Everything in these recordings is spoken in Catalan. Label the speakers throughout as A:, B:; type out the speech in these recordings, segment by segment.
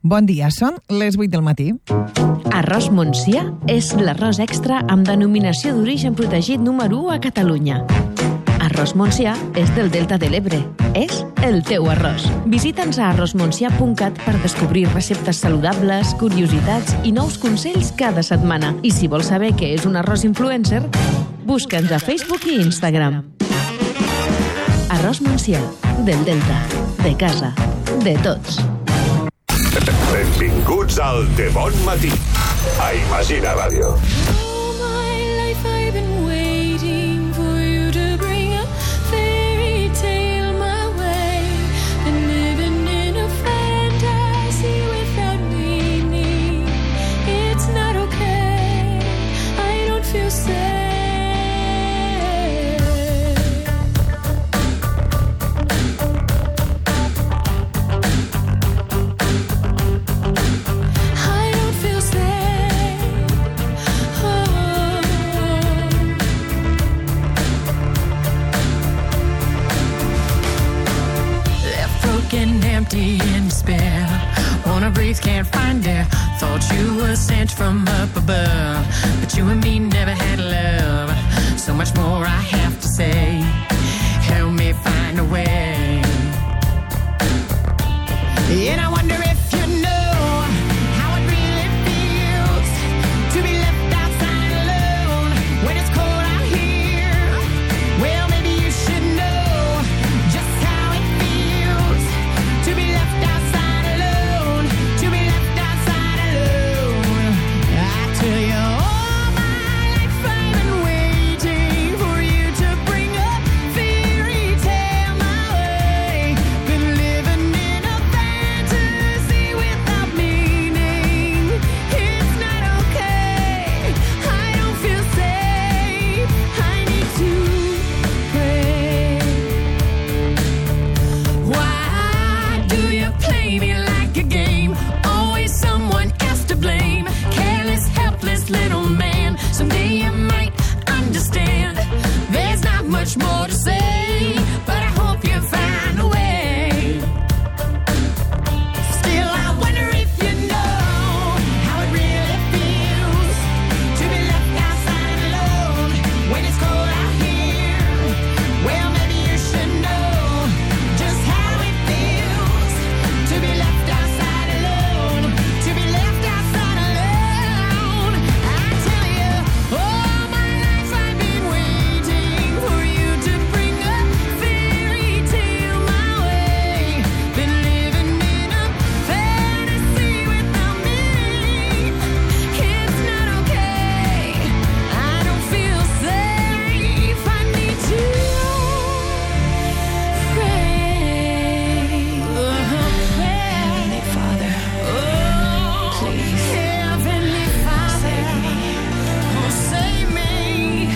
A: Bon dia, són les 8 del matí.
B: Arròs Montsià és l'arròs extra amb denominació d'origen protegit número 1 a Catalunya. Arròs Montsià és del Delta de l'Ebre. És el teu arròs. Visita'ns a arrosmontsià.cat per descobrir receptes saludables, curiositats i nous consells cada setmana. I si vols saber què és un arròs influencer, busca'ns a Facebook i Instagram. Arròs Montsià, del Delta, de casa, de tots.
C: Benvinguts al De Bon Matí, a Imagina Ràdio.
D: Empty in despair, wanna breathe, can't find air. Thought you were sent from up above, but you and me never had love. So much more I have to say, help me find a way. And I wonder if you know how it really feels to be left outside alone when it's cold out here. Well, maybe you should know just how it feels to be left outside alone, to be left outside alone. I tell you, all my life I've been waiting for you to bring a fairy tale my way. Been living in a fantasy without meaning. It's not okay, I don't feel safe, I need to pray. Why do you play me like a game? Always someone else to blame. Careless, helpless little man. Someday you might understand. There's not much more to say, but I hope you find a way. Still, I wonder if you know how it really feels to be left outside alone when it's cold out here. Well, maybe you should know just how it feels to be left outside alone, to be left outside alone. I tell you, all my life I've been waiting for you to bring a fairy tale my way. Been living in a fantasy without meaning. It's not okay, I don't feel safe, I need to pray. Heavenly Father, please, Heavenly Father, save me. Oh, save me.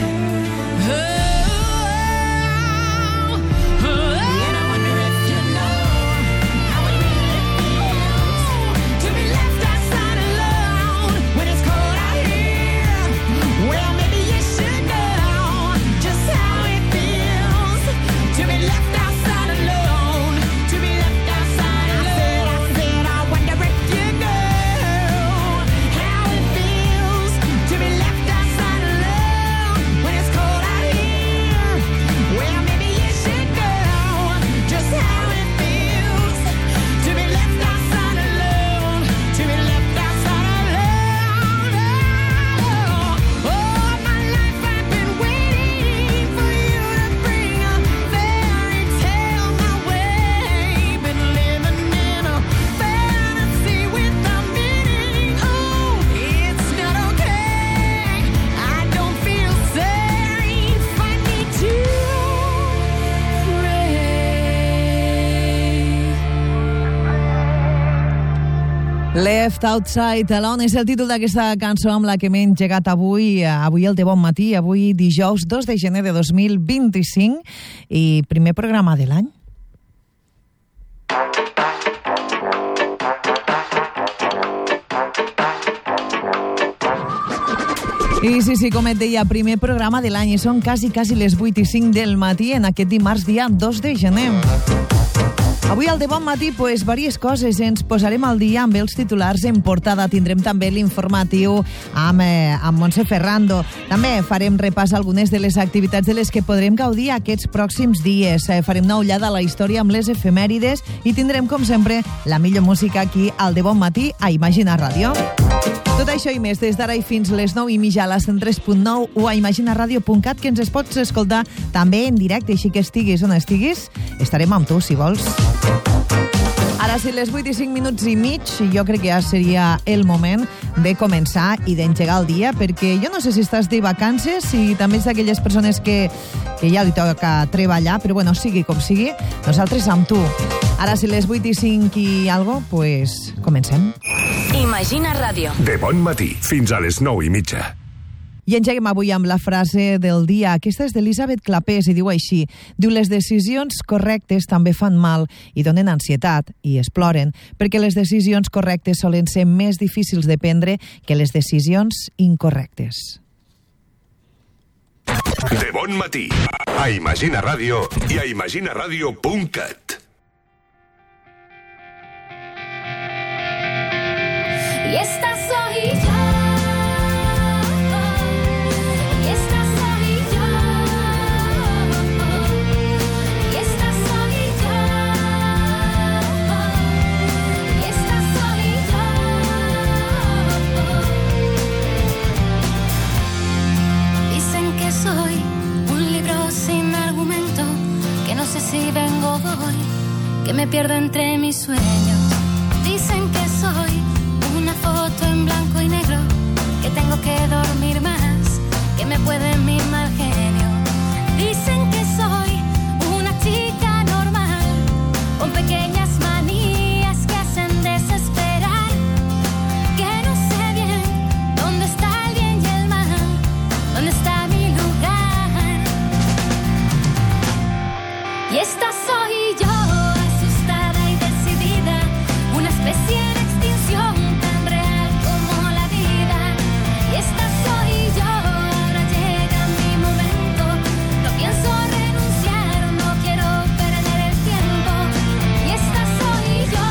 D: And I wonder if you know how it really feels to be left outside alone when it's cold out here. Well, maybe you should know just how it feels to be left outside alone, to be left outside alone. I said, I wonder if you know how it feels to be left outside alone when it's cold out here. Well, maybe you should know just how it feels to be left outside alone, to be left outside alone. All my life I've been waiting for you to bring a fairy tale my way. Been living in a fantasy without meaning. Oh, it's not okay, I don't feel safe, I need to pray.
A: Left Outside Alone és el títol d'aquesta cançó amb la que m'he engegat avui el de Bon Matí, avui dijous 2 de gener de 2025 i primer programa de l'any. I sí, com et deia, primer programa de l'any i són quasi les 8:05 del matí en aquest dimarts, dia 2 de gener. Avui al De Bon Matí, pues, diverses coses. Ens posarem al dia amb els titulars en portada. Tindrem també l'informatiu amb Montse Ferrando. També farem repàs a algunes de les activitats de les que podrem gaudir aquests pròxims dies. Farem una ullada a la història amb les efemèrides i tindrem, com sempre, la millor música aquí al De Bon Matí a Imagina Ràdio. Tot això i més des d'ara i fins les 9:30 a la 103.9 o a imaginaradio.cat, que ens pots escoltar també en directe, així que estiguis on estiguis, estarem amb tu, si vols. Ara, si les 8:05 i mig, jo crec que ja seria el moment de començar i d'engegar el dia, perquè jo no sé si estàs de vacances, si també és d'aquelles persones que ja li toca treballar, però bueno, sigui com sigui, nosaltres amb tu. Ara, si les 8:05 i algo, pues comencem.
E: Imagina Ràdio.
C: De Bon Matí, fins a les 9:30.
A: I engeguem avui amb la frase del dia. Aquesta és d'Elisabeth Clapés i diu així. Diu, les decisions correctes també fan mal i donen ansietat i exploren, perquè les decisions correctes solen ser més difícils de prendre que les decisions incorrectes.
C: De Bon Matí, a Imagina Ràdio i a imaginaradio.cat.
D: Y esta soy yo. Y esta soy yo. Y esta soy yo. Y esta soy yo. Dicen que soy un libro sin argumento, que no sé si vengo o voy, que me pierdo entre mis sueños. Dicen que soy una foto en blanco y negro, que tengo que dormir más, que me puede mi mal genio. Dicen que soy una chica normal, con pequeñas manías que hacen desesperar, que no sé bien dónde está el bien y el mal, dónde está mi lugar. Y esta soy yo, asustada y decidida, una especie de extinción tan real como la vida. Y esta soy yo, ahora llega mi momento. No pienso renunciar, no quiero perder el tiempo. Y esta soy yo.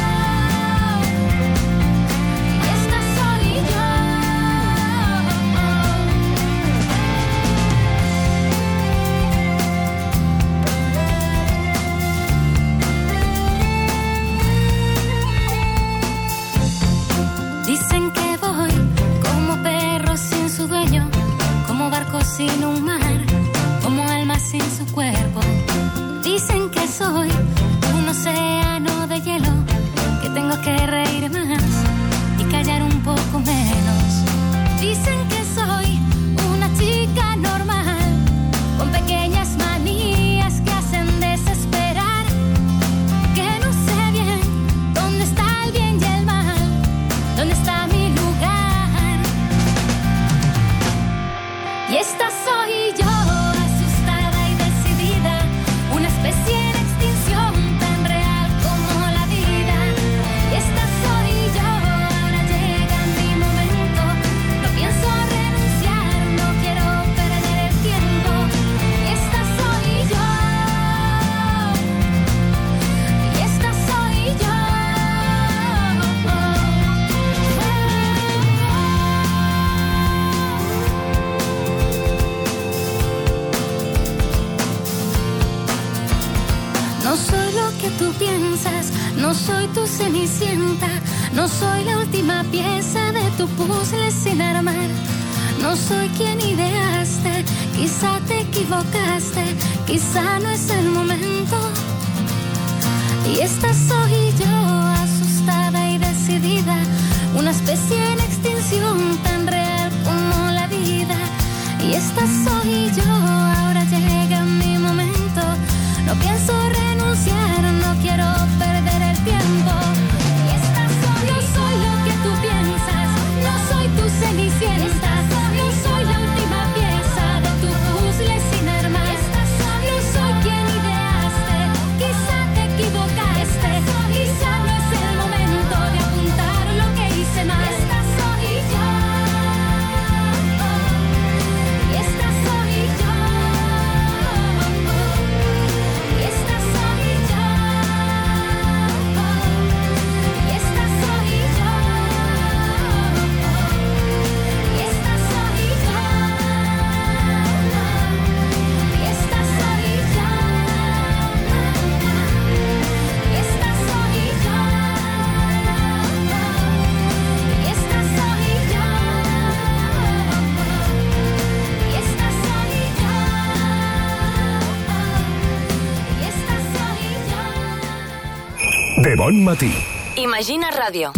D: Y esta soy yo. Dicen que voy como perro sin su dueño, como barco sin un mar, como alma sin su cuerpo. Dicen que soy un océano de hielo, que tengo que reír más y callar un poco menos. Dicen que soy una chica normal, con pequeñas manías que hacen desesperar, que no sé bien dónde está el bien y el mal, dónde está mi lugar. Y esta soy yo, asustada y decidida, una especie de extinción tan real como la vida. Y esta soy yo, ahora llega mi momento. No pienso renunciar, no quiero perder el tiempo. Y esta soy yo. Y esta soy yo. No soy lo que tú piensas, no soy tu cenicienta, no soy la última pieza de tu puzzle sin armar. No soy quien ideaste, quizá te equivocaste, quizá no es el momento. Y esta soy yo, asustada y decidida, una especie en extinción tan real como la vida. Y esta soy yo, ahora llega mi momento. No pienso renunciar, no quiero perder el tiempo. Y esta soy, no soy lo que tú piensas, no soy tu cenicienta, no soy la última pieza de tu puzzle sin armar. No soy quien ideaste, quizá te equivocaste, quizá no es
C: De bon matí.
E: Imagina Ràdio.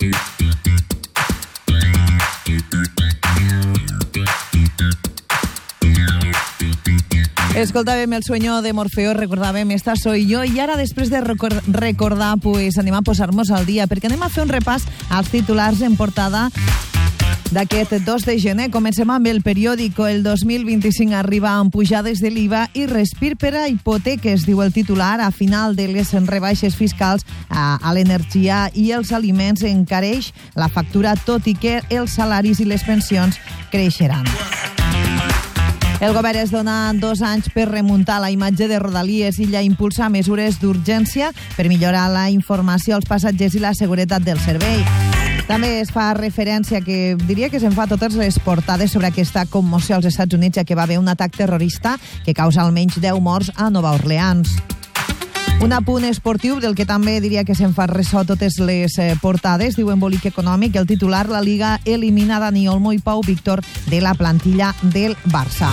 A: Escoltàvem el sueño de Morfeo, recordàvem Esta soy yo, i ara després de recordar, pues anem a posar-nos al dia, perquè anem a fer un repàs als titulars en portada d'aquest 2 de gener. Comencem amb el periòdico. El 2025 arriba amb pujades de l'IVA i respir per a hipoteques, diu el titular. A final de les rebaixes fiscals a l'energia i els aliments encareix la factura, tot i que els salaris i les pensions creixeran. El govern es dona 2 anys per remuntar la imatge de Rodalies i ja impulsa mesures d'urgència per millorar la informació als passatgers i la seguretat del servei. També es fa referència, que diria que se'n fa totes les portades sobre aquesta commoció als Estats Units, ja que va haver un atac terrorista que causa almenys 10 morts a Nova Orleans. Un apunt esportiu del que també diria que se'n fa ressò totes les portades, diu Embolic Econòmic, el titular: la Liga elimina Dani Olmo i Pau Víctor de la plantilla del Barça.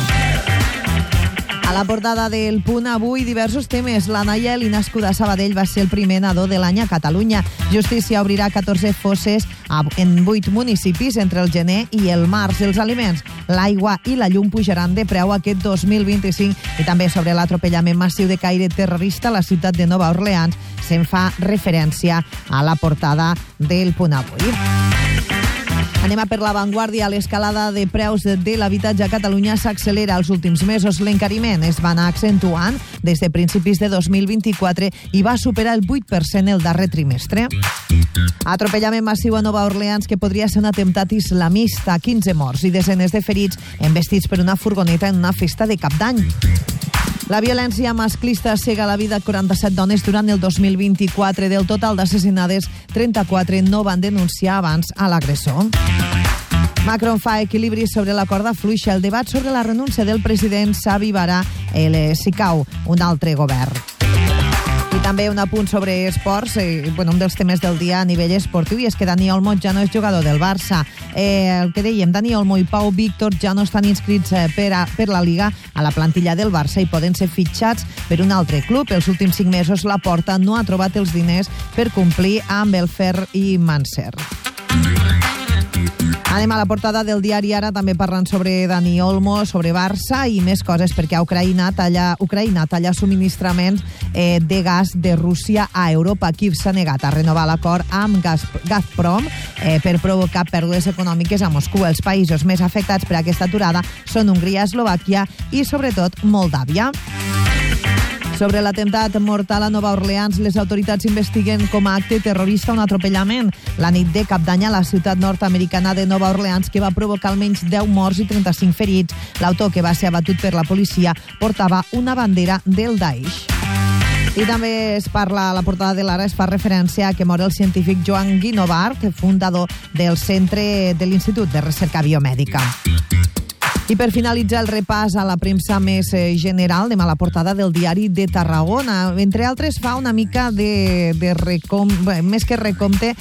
A: A la portada del Punt avui, diversos temes. La Nayeli, nascuda a Sabadell, va ser el primer nadó de l'any a Catalunya. Justícia obrirà 14 fosses en 8 municipis entre el gener i el març. Els aliments, l'aigua i la llum pujaran de preu aquest 2025. I també sobre l'atropellament massiu de caire terrorista a la ciutat de Nova Orleans se'n fa referència a la portada del Punt avui. Anem a per l'avantguàrdia. L'escalada de preus de l'habitatge a Catalunya s'accelera als últims mesos. L'encariment es va anar accentuant des de principis de 2024 i va superar el 8% el darrer trimestre. Atropellament massiu a Nova Orleans que podria ser un atemptat islamista. 15 morts i desenes de ferits embestits per una furgoneta en una festa de Cap d'Any. La violència masclista cega la vida de 47 dones durant el 2024. Del total d'assassinades, 34 no van denunciar abans a l'agressor. Macron fa equilibris sobre la corda fluixa. El debat sobre la renúncia del president s'avivarà si cau un altre govern. I també un apunt sobre esports, un dels temes del dia a nivell esportiu, i és que Dani Olmo ja no és jugador del Barça. El que dèiem, Dani Olmo i Pau Víctor ja no estan inscrits per la Liga a la plantilla del Barça i poden ser fitxats per un altre club. Els últims 5 mesos la Porta no ha trobat els diners per complir amb el Fer i Manser. Anem a la portada del diari Ara, també parlant sobre Dani Olmo, sobre Barça i més coses, perquè a Ucraïna talla subministraments de gas de Rússia a Europa. Kíev s'ha negat a renovar l'acord amb Gazprom per provocar pèrdues econòmiques a Moscou. Els països més afectats per aquesta aturada són Hongria, Eslovàquia i, sobretot, Moldàvia. Sobre l'atemptat mortal a Nova Orleans, les autoritats investiguen com a acte terrorista un atropellament la nit de Cap d'Any a la ciutat nord-americana de Nova Orleans que va provocar almenys 10 morts i 35 ferits. L'autor, que va ser abatut per la policia, portava una bandera del Daesh. I també es parla, a la portada de l'Ara es fa referència a que mor el científic Joan Guinovart, fundador del centre de l'Institut de Recerca Biomèdica. I per finalitzar el repàs a la premsa més general, anem a la portada del Diari de Tarragona. Entre altres, fa una mica de recompte, més que recompte,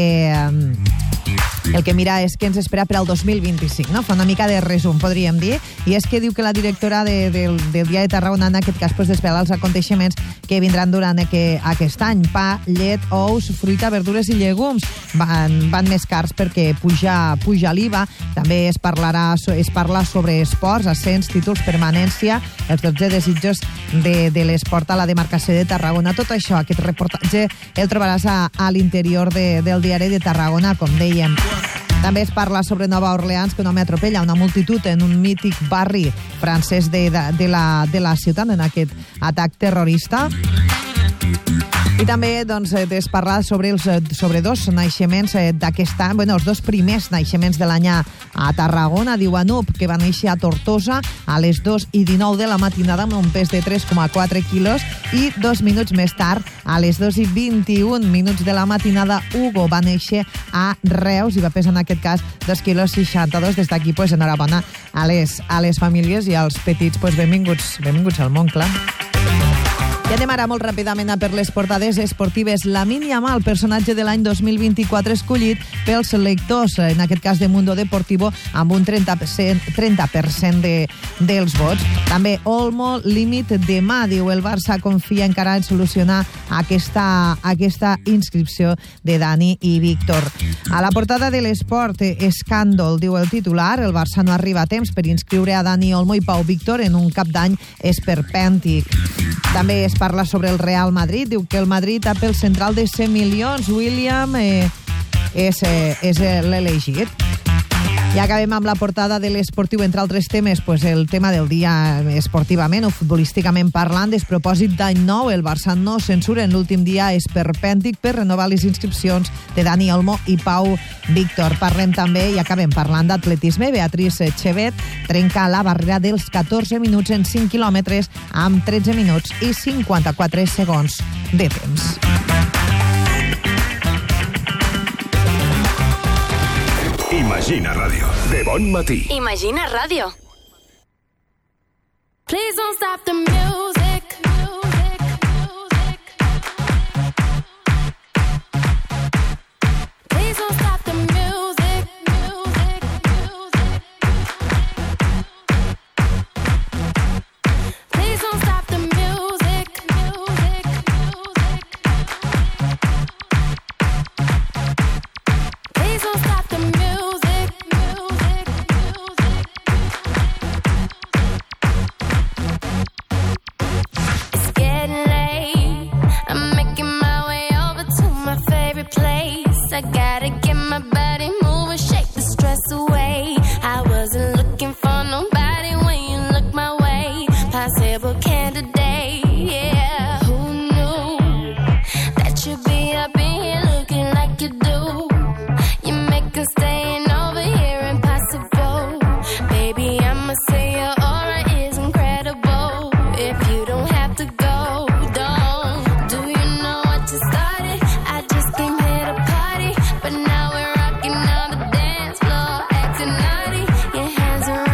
A: el que mira és què ens espera per al 2025, no? Fa una mica de resum, podríem dir, i és que diu que la directora del Diari de Tarragona, en aquest cas, desvela els aconteixements que vindran durant aquest any. Pa, llet, ous, fruita, verdures i llegums van més cars perquè puja l'IVA. També es parla sobre esports, ascens, títols, permanència, els 12 desitjos de l'esport a la demarcació de Tarragona. Tot això, aquest reportatge, el trobaràs a l'interior del Diari de Tarragona, com dèiem. També es parla sobre Nova Orleans, que un home atropella una multitud en un mític barri francès de la ciutat en aquest atac terrorista. I també es parla sobre 2 naixements d'aquest any, els 2 primers naixements de l'any a Tarragona. Diu Anup, que va néixer a Tortosa a les 2:19 de la matinada amb un pes de 3,4 quilos, i 2 minuts més tard, a les 2:21 de la matinada, Hugo va néixer a Reus i va pesar en aquest cas 2,62 quilos. Des d'aquí, enhorabona a les famílies i als petits, benvinguts al món, clar. I anem ara molt ràpidament a per les portades esportives. Lamine Yamal, personatge de l'any 2024 escollit pels lectors, en aquest cas de Mundo Deportivo, amb un 30% dels vots. També Olmo, límit demà, diu el Barça confia encara en solucionar aquesta inscripció de Dani i Víctor. A la portada de l'Esport, escàndol, diu el titular, el Barça no arriba a temps per inscriure a Dani Olmo i Pau Víctor en un cap d'any esperpèntic. També es parla sobre el Real Madrid, diu que el Madrid ha pel central de 100 milions, William és l'elegit. I acabem amb la portada de l'Esportiu, entre altres temes, pues el tema del dia esportivament o futbolísticament parlant, despropòsit d'any nou, el Barça no censura en l'últim dia esperpèntic per renovar les inscripcions de Dani Olmo i Pau Víctor. Parlem també i acabem parlant d'atletisme. Beatriz Chevet trenca la barrera dels 14 minuts en 5 quilòmetres amb 13 minuts i 54 segons de temps.
C: Imagina Ràdio, de bon matí.
E: Imagina Ràdio.
D: Please don't stop the music. Please don't stop the music. Please don't stop the music. Please don't stop the music. I gotta get my body moving, shake the stress away. I wasn't looking for nobody when you look my way. Possible candidate, yeah. Who knew that you'd be up in here looking like you do? You make us staying over here impossible. Baby, I'ma say your aura is incredible. If you don't have to go, don't. Do you know what you started? I just came here to party, but now we're rocking on the dance floor, acting naughty. Your hands are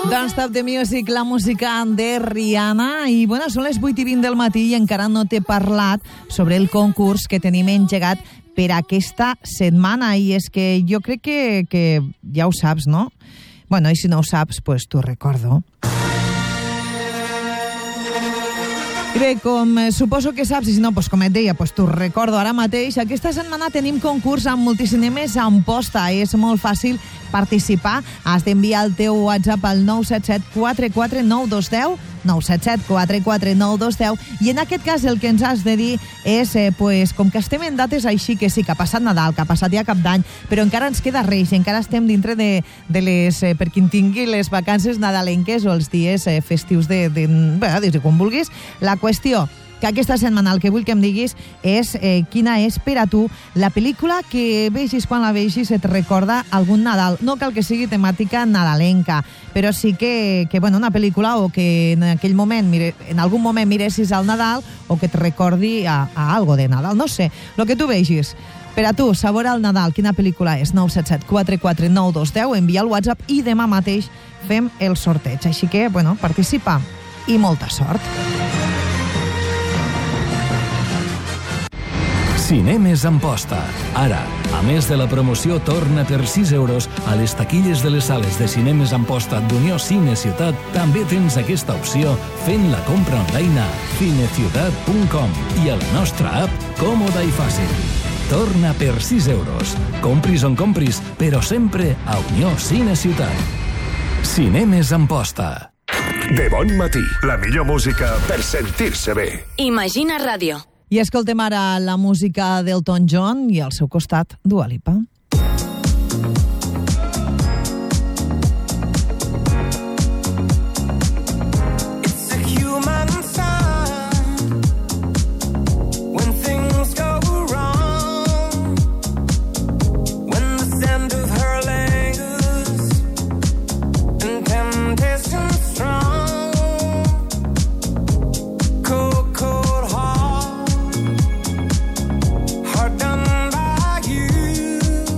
A: Don't Stop the Music, la música de Rihanna. I bueno, són les 8:20 del matí i encara no t'he parlat sobre el concurs que tenim engegat per aquesta setmana. I és que jo crec que ja ho saps, no? Bueno, i si no ho saps, pues t'ho recordo. I bé, com suposo que saps, i si no, pues, com et deia, pues, t'ho recordo ara mateix, aquesta setmana tenim concurs amb Multicinemes Amposta. És molt fàcil participar. Has d'enviar el teu WhatsApp al 977 44 9210, 977 44 9210, i en aquest cas el que ens has de dir és, pues, com que estem en dates així, que sí, que ha passat Nadal, que ha passat ja Cap d'Any, però encara ens queda Reis, encara estem dintre de les, per qui en tingui les vacances nadalenques o els dies festius bueno, des de com vulguis. La qüestió que aquesta setmana el que vull que em diguis és quina és per a tu la pel·lícula que vegis, quan la vegis et recorda algun Nadal. No cal que sigui temàtica nadalenca, però sí que bueno, una pel·lícula o que en aquell moment en algun moment miressis al Nadal o que et recordi a algo de Nadal. No sé, el que tu vegis. Per a tu, sabor al Nadal, quina pel·lícula és? 977 44 9210, envia el WhatsApp i demà mateix fem el sorteig. Així que, bueno, participa i molta sort.
F: Cinemes Amposta. Ara, a més de la promoció Torna per 6 euros, a les taquilles de les sales de Cinemes Amposta d'Unió Cine Ciutat també tens aquesta opció fent la compra online a cineciutat.com i a la nostra app còmoda i fàcil. Torna per 6 euros. Compris on compris, però sempre a Unió Cine Ciutat. Cinemes Amposta.
C: De bon matí, la millor música per sentir-se bé.
E: Imagina Ràdio.
A: I escoltem ara la música d'Elton John i al seu costat Dua Lipa.
G: Done by you.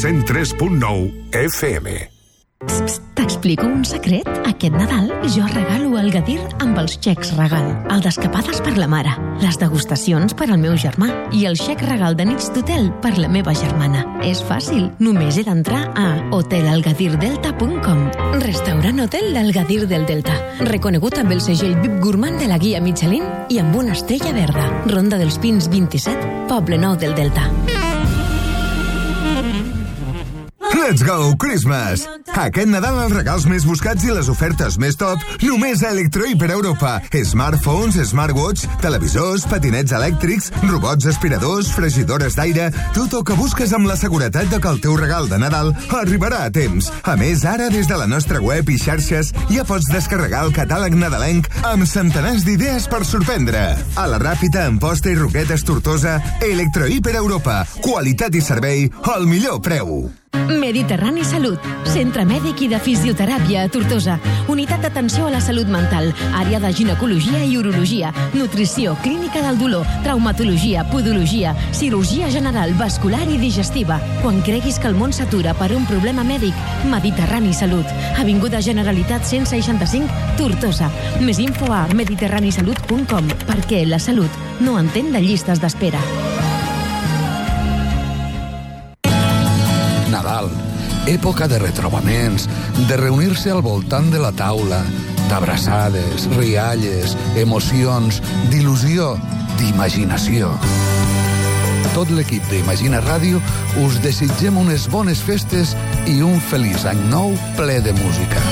C: 103.9 FM.
B: T'explico un secret? Aquest Nadal jo regalo el Gadir amb els xecs regal, el d'escapades per la mare, les degustacions per al meu germà i el xec regal de nits d'hotel per la meva germana. És fàcil, només he d'entrar a hotelalgadirdelta.com. Restaurant Hotel del Gadir del Delta, reconegut amb el segell VIP Gourmand de la guia Michelin i amb una estrella verda. Ronda dels Pins 27, Poble Nou del Delta.
G: Let's go, Christmas! Aquest Nadal els regals més buscats i les ofertes més top només a Electrohiper Europa. Smartphones, smartwatch, televisors, patinets elèctrics, robots aspiradors, fregidores d'aire... Tot el que busques amb la seguretat de que el teu regal de Nadal arribarà a temps. A més, ara, des de la nostra web i xarxes, ja pots descarregar el catàleg nadalenc amb centenars d'idees per sorprendre. A la Ràpita, Amposta i Roquetes Tortosa, Electrohiper Europa. Qualitat i servei al millor preu.
B: Mediterrani Salut, centre mèdic i de fisioteràpia a Tortosa, unitat d'atenció a la salut mental, àrea de ginecologia i urologia, nutrició, clínica del dolor, traumatologia, podologia, cirurgia general, vascular i digestiva. Quan creguis que el món s'atura per un problema mèdic, Mediterrani Salut, Avinguda Generalitat 165, Tortosa. Més info a mediterranisalut.com, perquè la salut no entén de llistes d'espera.
H: Nadal, època de retrobaments, de reunir-se al voltant de la taula, d'abraçades, rialles, emocions, d'il·lusió, d'imaginació. Tot l'equip d'Imagina Ràdio us desitgem unes bones festes i un feliç any nou ple de música.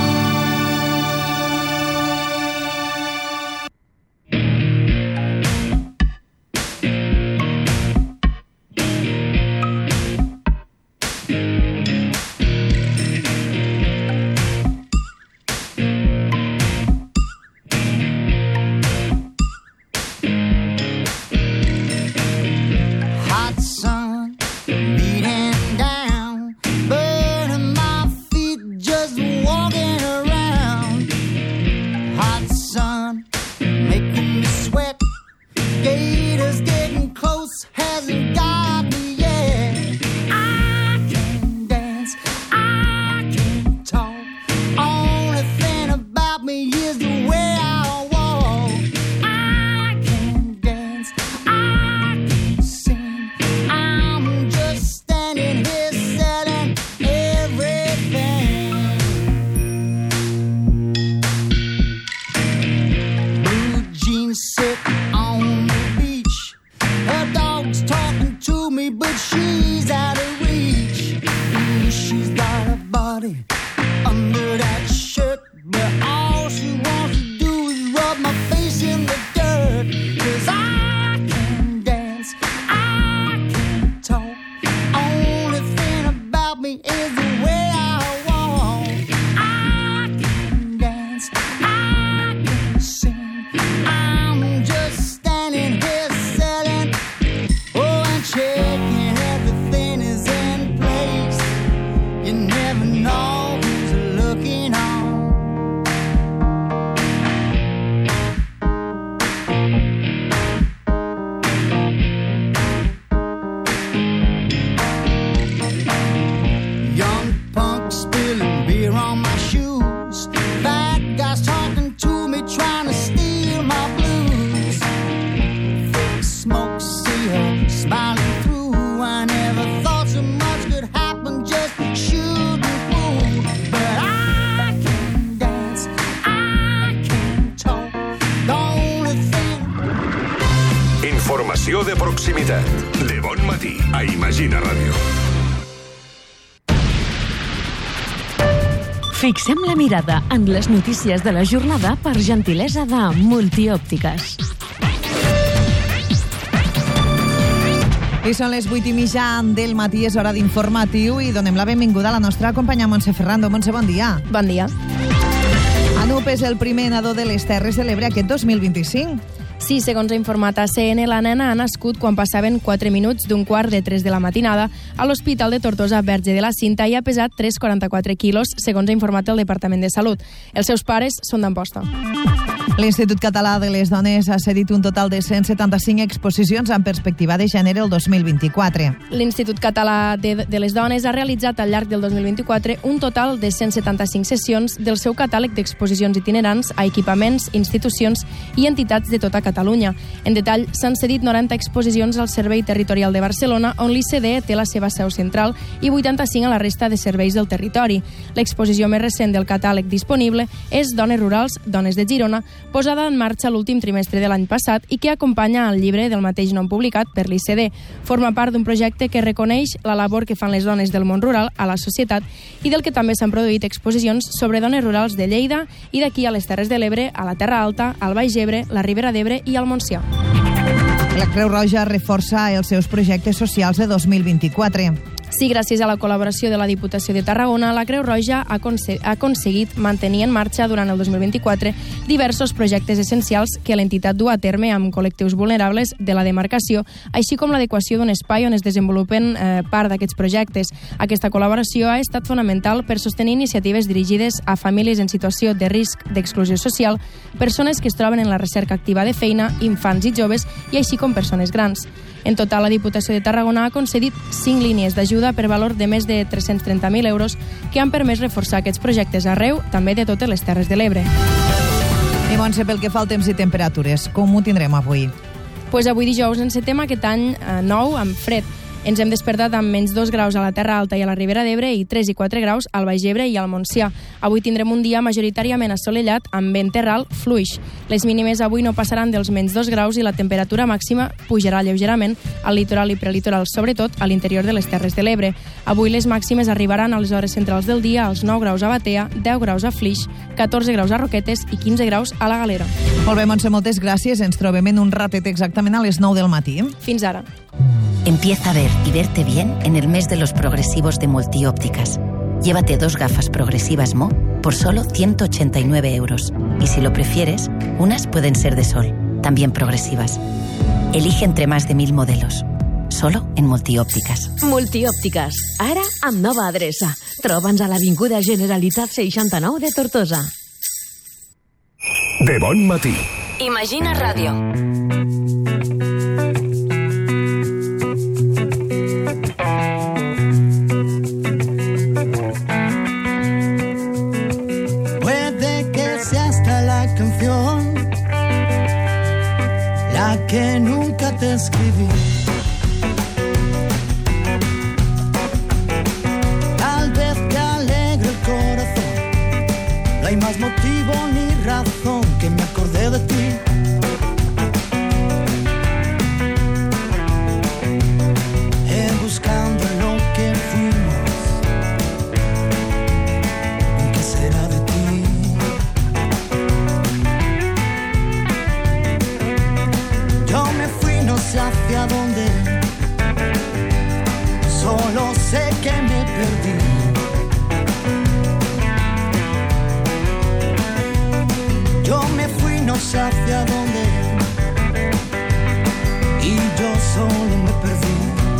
C: Informació de proximitat. De bon matí a Imagina Ràdio.
B: Fixem la mirada en les notícies de la jornada per gentilesa de Multiòptiques.
A: I són les 8:30 del matí, és hora d'informatiu i donem la benvinguda a la nostra companya Montse Ferrando. Montse, bon dia.
I: Bon dia.
A: Anup és el primer nadó de les Terres de l'Ebre aquest 2025.
I: Sí, segons ha informat ACN, la nena ha nascut quan passaven 4 minuts d'un quart de 3 de la matinada a l'Hospital de Tortosa Verge de la Cinta i ha pesat 3,44 quilos, segons ha informat el Departament de Salut. Els seus pares són d'Amposta.
A: L'Institut Català de les Dones ha cedit un total de 175 exposicions en perspectiva de gener el 2024.
I: L'Institut Català de les Dones ha realitzat al llarg del 2024 un total de 175 sessions del seu catàleg d'exposicions itinerants a equipaments, institucions i entitats de tota Catalunya. En detall, s'han cedit 90 exposicions al Servei Territorial de Barcelona, on l'ICD té la seva seu central, i 85 a la resta de serveis del territori. L'exposició més recent del catàleg disponible és Dones Rurals, Dones de Girona, posada en marxa l'últim trimestre de l'any passat i que acompanya el llibre del mateix nom publicat per l'ICD. Forma part d'un projecte que reconeix la labor que fan les dones del món rural a la societat i del que també s'han produït exposicions sobre dones rurals de Lleida i d'aquí a les Terres de l'Ebre, a la Terra Alta, al Baix Ebre, la Ribera d'Ebre i al Montsià.
A: La Creu Roja reforça els seus projectes socials de 2024.
I: Sí, gràcies a la col·laboració de la Diputació de Tarragona, la Creu Roja ha aconseguit mantenir en marxa durant el 2024 diversos projectes essencials que l'entitat du a terme amb col·lectius vulnerables de la demarcació, així com l'adequació d'un espai on es desenvolupen part d'aquests projectes. Aquesta col·laboració ha estat fonamental per sostenir iniciatives dirigides a famílies en situació de risc d'exclusió social, persones que es troben en la recerca activa de feina, infants i joves, i així com persones grans. En total, la Diputació de Tarragona ha concedit 5 línies d'ajuda per valor de més de 330.000 euros que han permès reforçar aquests projectes arreu, també de totes les Terres de l'Ebre.
A: I Montse, pel que fa al temps i temperatures, com ho tindrem avui?
I: Pues avui dijous encetem aquest any nou amb fred. Ens hem despertat amb menys 2 graus a la Terra Alta i a la Ribera d'Ebre i 3 i 4 graus al Baix Ebre i al Montsià. Avui tindrem un dia majoritàriament assolellat amb vent terral fluix. Les mínimes avui no passaran dels menys 2 graus i la temperatura màxima pujarà lleugerament al litoral i prelitoral, sobretot a l'interior de les Terres de l'Ebre. Avui les màximes arribaran a les hores centrals del dia als 9 graus a Batea, 10 graus a Flix, 14 graus a Roquetes i 15 graus a la Galera.
A: Molt bé, Montse, moltes gràcies. Ens trobem en un ratet exactament a les 9 del matí.
I: Fins ara.
J: Empieza a ver y verte bien en el mes de los progresivos de Multiópticas. Llévate 2 gafas progresivas Mo por solo 189 euros. Y si lo prefieres, unas pueden ser de sol, también progresivas. Elige entre más de 1.000 modelos. Solo en Multiòptiques.
B: Multiòptiques, ara amb nova adreça. Troba'ns a l'Avinguda Generalitat 69 de Tortosa.
C: De bon matí.
E: Imagina Ràdio.
D: Puede que sea hasta la canción la que nunca te escribí. Tal vez te alegre el corazón. No hay más motivo ni razón que me acordé de ti. Buscando lo que fuimos, ¿qué será de ti? Yo me fui, no sé hacia dónde, solo sé que me perdí. Yo me fui, no sé hacia dónde, y yo solo me perdí.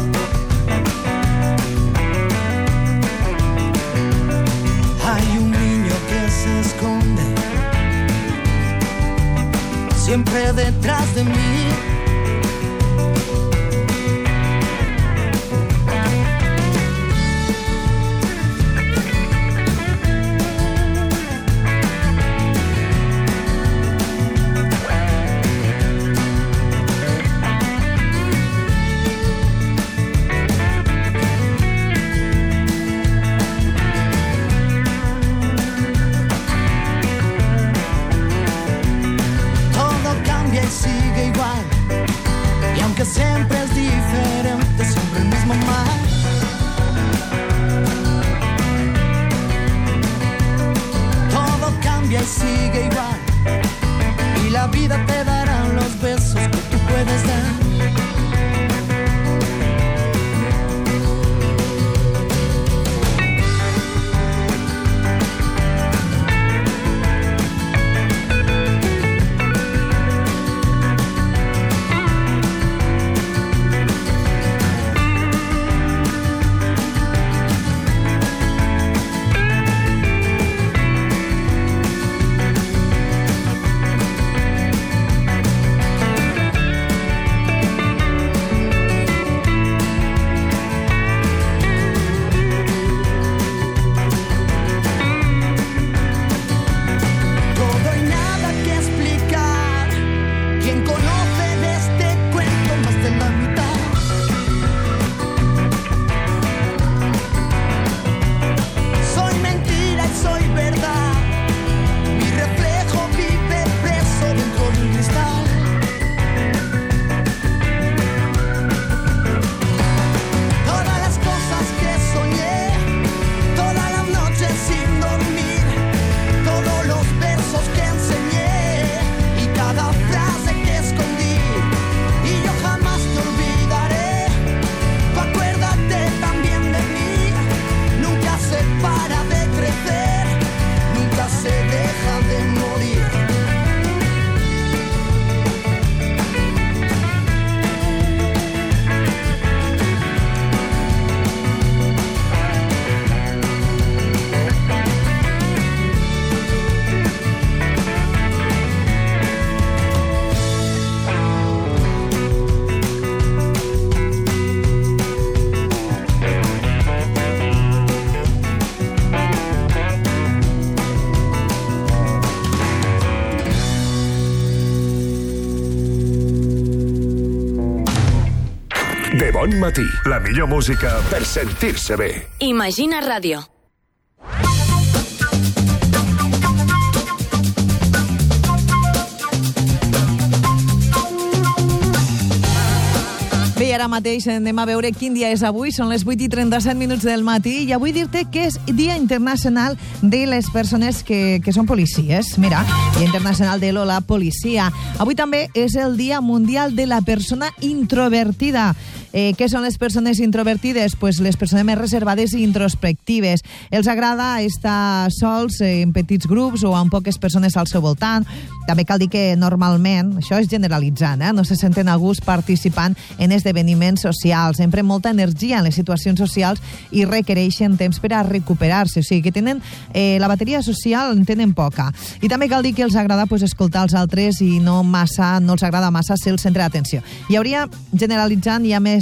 D: Hay un niño que se esconde siempre detrás de mí. Sigue igual.
C: Bon matí. La millor música per sentir-se bé.
E: Imagina Ràdio.
A: Bé, ara mateix anem a veure quin dia és avui. Són les 8:37 del matí i avui dir-te que és Dia Internacional de les Persones que són policies. Mira, Dia Internacional de la Policia. Avui també és el Dia Mundial de la Persona Introvertida. Què són les persones introvertides? Pues les persones més reservades i introspectives. Els agrada estar sols en petits grups o amb poques persones al seu voltant. També cal dir que normalment, això és generalitzant, no se senten a gust participant en esdeveniments socials. Empren molta energia en les situacions socials i requereixen temps per a recuperar-se. O sigui que tenen la bateria social en tenen poca. I també cal dir que els agrada escoltar els altres i no els agrada massa ser el centre d'atenció. Hi hauria, generalitzant, hi ha més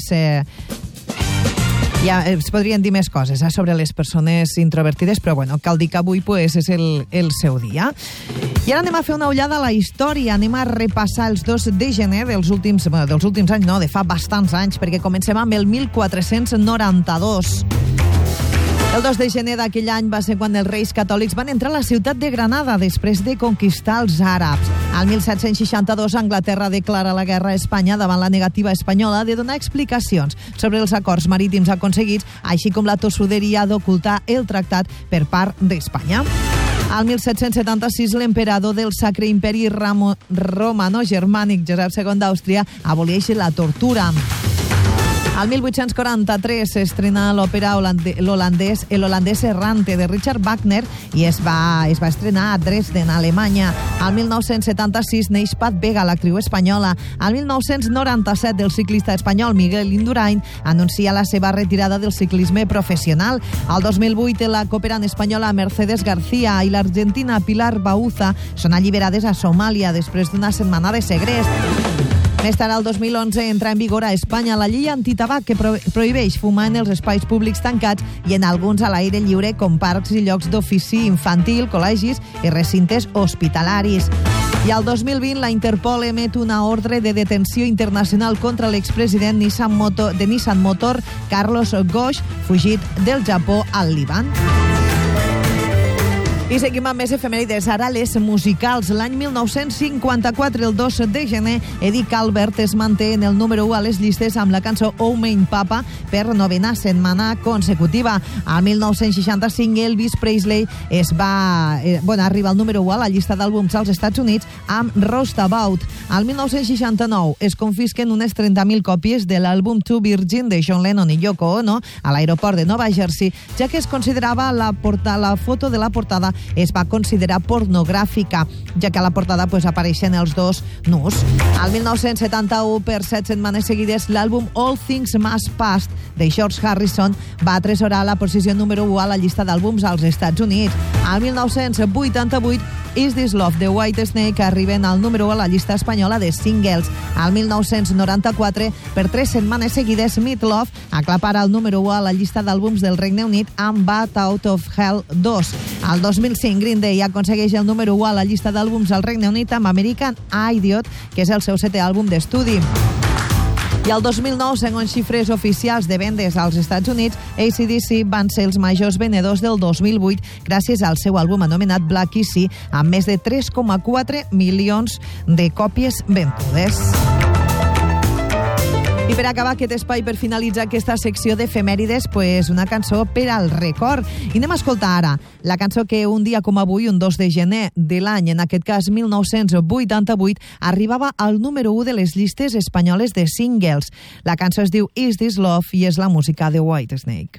A: ja es podrien dir més coses sobre les persones introvertides, però bueno, cal dir que avui és el seu dia. I ara anem a fer una ullada a la història, anem a repassar els 2 de gener dels últims anys, no, de fa bastants anys, perquè comencem amb el 1492. El 2 de gener d'aquell any va ser quan els reis catòlics van entrar a la ciutat de Granada després de conquistar els àrabs. Al 1762, Anglaterra declara la guerra a Espanya davant la negativa espanyola de donar explicacions sobre els acords marítims aconseguits, així com la tossuderia d'ocultar el tractat per part d'Espanya. Al 1776, l'emperador del Sacre Imperi Romano-Germànic, Josep II d'Àustria, aboleix la tortura. Al 1843 s'estrena l'òpera l'holandès Errante de Richard Wagner i es va estrenar a Dresden, Alemanya. Al 1976 neix Pat Vega, l'actriu espanyola. Al 1997 el ciclista espanyol Miguel Indurain anuncia la seva retirada del ciclisme professional. Al 2008 la cooperant espanyola Mercedes García i l'argentina Pilar Bauza són alliberades a Somàlia després d'una setmana de segrest. Més tard, el 2011, entra en vigor a Espanya la llei antitabac que prohibeix fumar en els espais públics tancats i en alguns a l'aire lliure com parcs i llocs d'ofici infantil, col·legis i recintes hospitalaris. I al 2020 la Interpol emet una ordre de detenció internacional contra l'expresident de Nissan Motor, Carlos Ghosh, fugit del Japó al Líban. I seguim amb més efemèrides, ara les musicals. L'any 1954, el 2 de gener, Eddie Calvert es manté en el número 1 a les llistes amb la cançó Oh Main Papa per 9a setmana consecutiva. Al 1965, Elvis Presley arriba al número 1 a la llista d'àlbums als Estats Units amb Roustabout. Al 1969 es confisquen unes 30.000 còpies de l'àlbum To Virgin de John Lennon i Yoko Ono a l'aeroport de Nova Jersey, ja que es considerava la foto de la portada es va considerar pornogràfica, ja que a la portada apareixen els dos nus. Al 1971, per 7 setmanes seguides, l'àlbum All Things Must Pass de George Harrison va atresorar la posició número 1 a la llista d'àlbums als Estats Units. Al 1988, Is This Love de Whitesnake arriben al número 1 a la llista espanyola de singles. Al 1994, per 3 setmanes seguides, Meat Love aclapara el número 1 a la llista d'àlbums del Regne Unit amb Bat Out of Hell 2. Al 2005, Green Day aconsegueix el número 1 a la llista d'àlbums al Regne Unit amb American Idiot, que és el seu 7è àlbum d'estudi. I el 2009, segons xifres oficials de vendes als Estats Units, AC/DC van ser els majors venedors del 2008 gràcies al seu àlbum anomenat Black Easy, amb més de 3,4 milions de còpies vendudes. I per acabar aquest espai, per finalitzar aquesta secció d'efemèrides, una cançó per al record. I anem a escoltar ara la cançó que un dia com avui, un 2 de gener de l'any, en aquest cas 1988, arribava al número 1 de les llistes espanyoles de singles. La cançó es diu Is This Love i és la música de Whitesnake.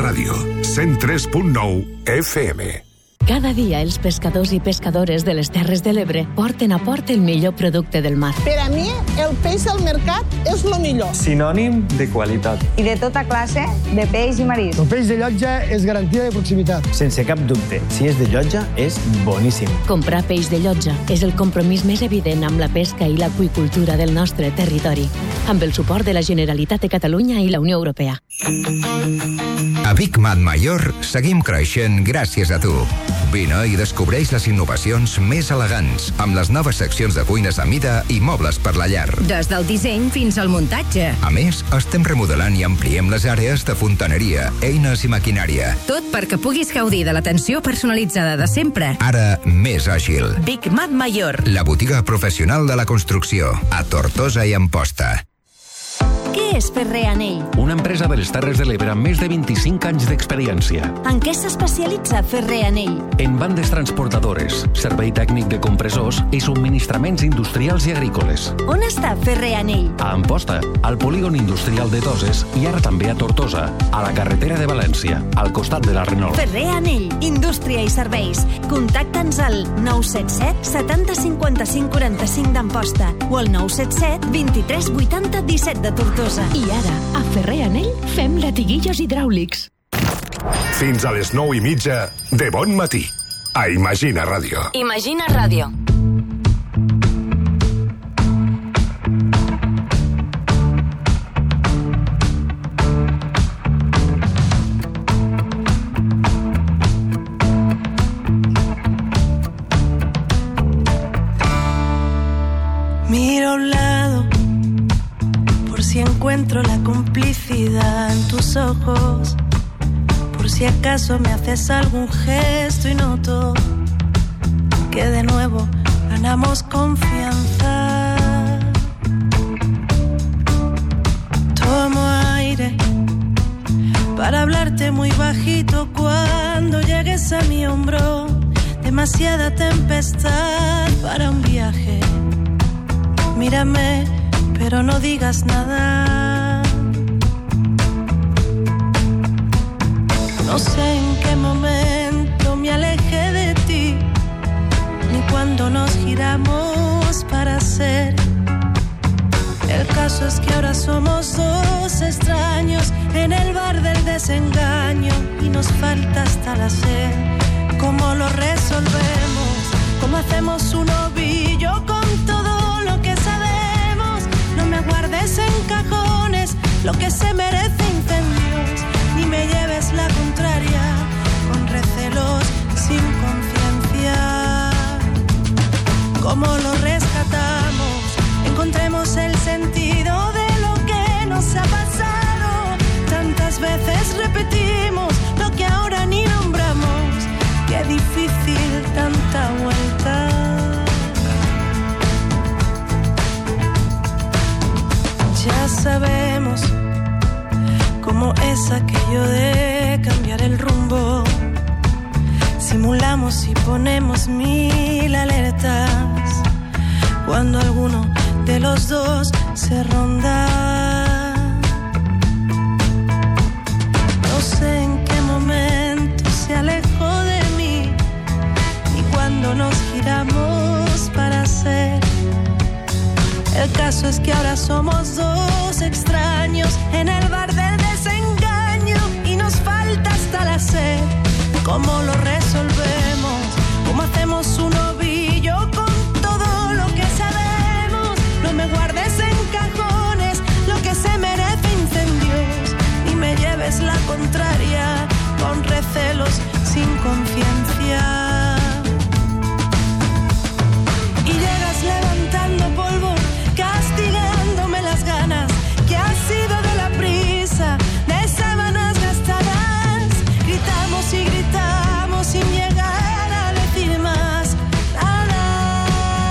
C: Ràdio, 103.9 FM.
B: Cada dia els pescadors i pescadores de les Terres de l'Ebre porten a port el millor producte del mar.
K: Per a mi, el peix al mercat és lo millor.
L: Sinònim de qualitat.
M: I de tota classe de peix i marisc.
L: El peix de llotja és garantia de proximitat. Sense cap dubte, si és de llotja, és boníssim.
B: Comprar peix de llotja és el compromís més evident amb la pesca i l'aqüicultura del nostre territori, amb el suport de la Generalitat de Catalunya i la Unió Europea.
N: A Vic Montmajor seguim creixent gràcies a tu. Vine i descobreix les innovacions més elegants, amb les noves seccions de cuines a mida i mobles per la llar.
O: Des del disseny fins al muntatge.
N: A més, estem remodelant i ampliem les àrees de fontaneria, eines i maquinària.
O: Tot perquè puguis gaudir de l'atenció personalitzada de sempre.
N: Ara, més àgil.
O: Vic Montmajor.
N: La botiga professional de la construcció, a Tortosa i Amposta.
P: Què és Ferrer Anell?
F: Una empresa de les Terres de l'Ebre amb més de 25 anys d'experiència.
P: En què s'especialitza Ferrer Anell?
F: En bandes transportadores, servei tècnic de compressors i subministraments industrials i agrícoles.
P: On està Ferrer Anell?
F: A Amposta, al polígon industrial de Toses i ara també a Tortosa, a la carretera de València, al costat de la Renault.
P: Ferrer Anell, indústria i serveis. Contacta'ns al 977 70 55 45 d'Amposta o al 977 23 80 17 de Tortosa.
B: I ara, a Ferrer Anell, fem latiguillos hidràulics.
C: Fins a les 9:30 de Bon Matí, a Imagina Ràdio.
E: Imagina Ràdio.
Q: Miro a un lado por si encuentro la complicidad en tus ojos, por si acaso me haces algún gesto y noto que de nuevo ganamos confianza. Tomo aire para hablarte muy bajito cuando llegues a mi hombro. Demasiada tempestad para un viaje. Mírame, pero no digas nada. No sé en qué momento me alejé de ti, ni cuando nos giramos para ser. El caso es que ahora somos dos extraños en el bar del desengaño y nos falta hasta la sed. ¿Cómo lo resolvemos? ¿Cómo hacemos un ovillo con todo lo que sabemos? No me guardes en cajones lo que se merece incendios, ni me lleves la contraria con recelos sin conciencia. ¿Cómo lo rescatamos? Encontremos el sentido de lo que nos ha pasado. Tantas veces repetimos lo que ahora ni nombramos. Qué difícil tanta vuelta. Ya sabemos cómo es aquello de cambiar el rumbo. Simulamos y ponemos 1000 alertas cuando alguno de los dos se ronda. No sé en qué momento se alejó de mí y cuando nos giramos para ser. El caso es que ahora somos dos extraños en el bar del desengaño y nos falta hasta la sed. ¿Cómo lo resolvemos? ¿Cómo hacemos un ovillo con todo lo que sabemos? No me guardes en cajones lo que se merece incendios, ni me lleves la contraria con recelos sin conciencia. Y llegas levantando polvo, castigándome las ganas que ha sido de la prisa, de sábanas gastadas. Gritamos y gritamos sin llegar a decir más nada.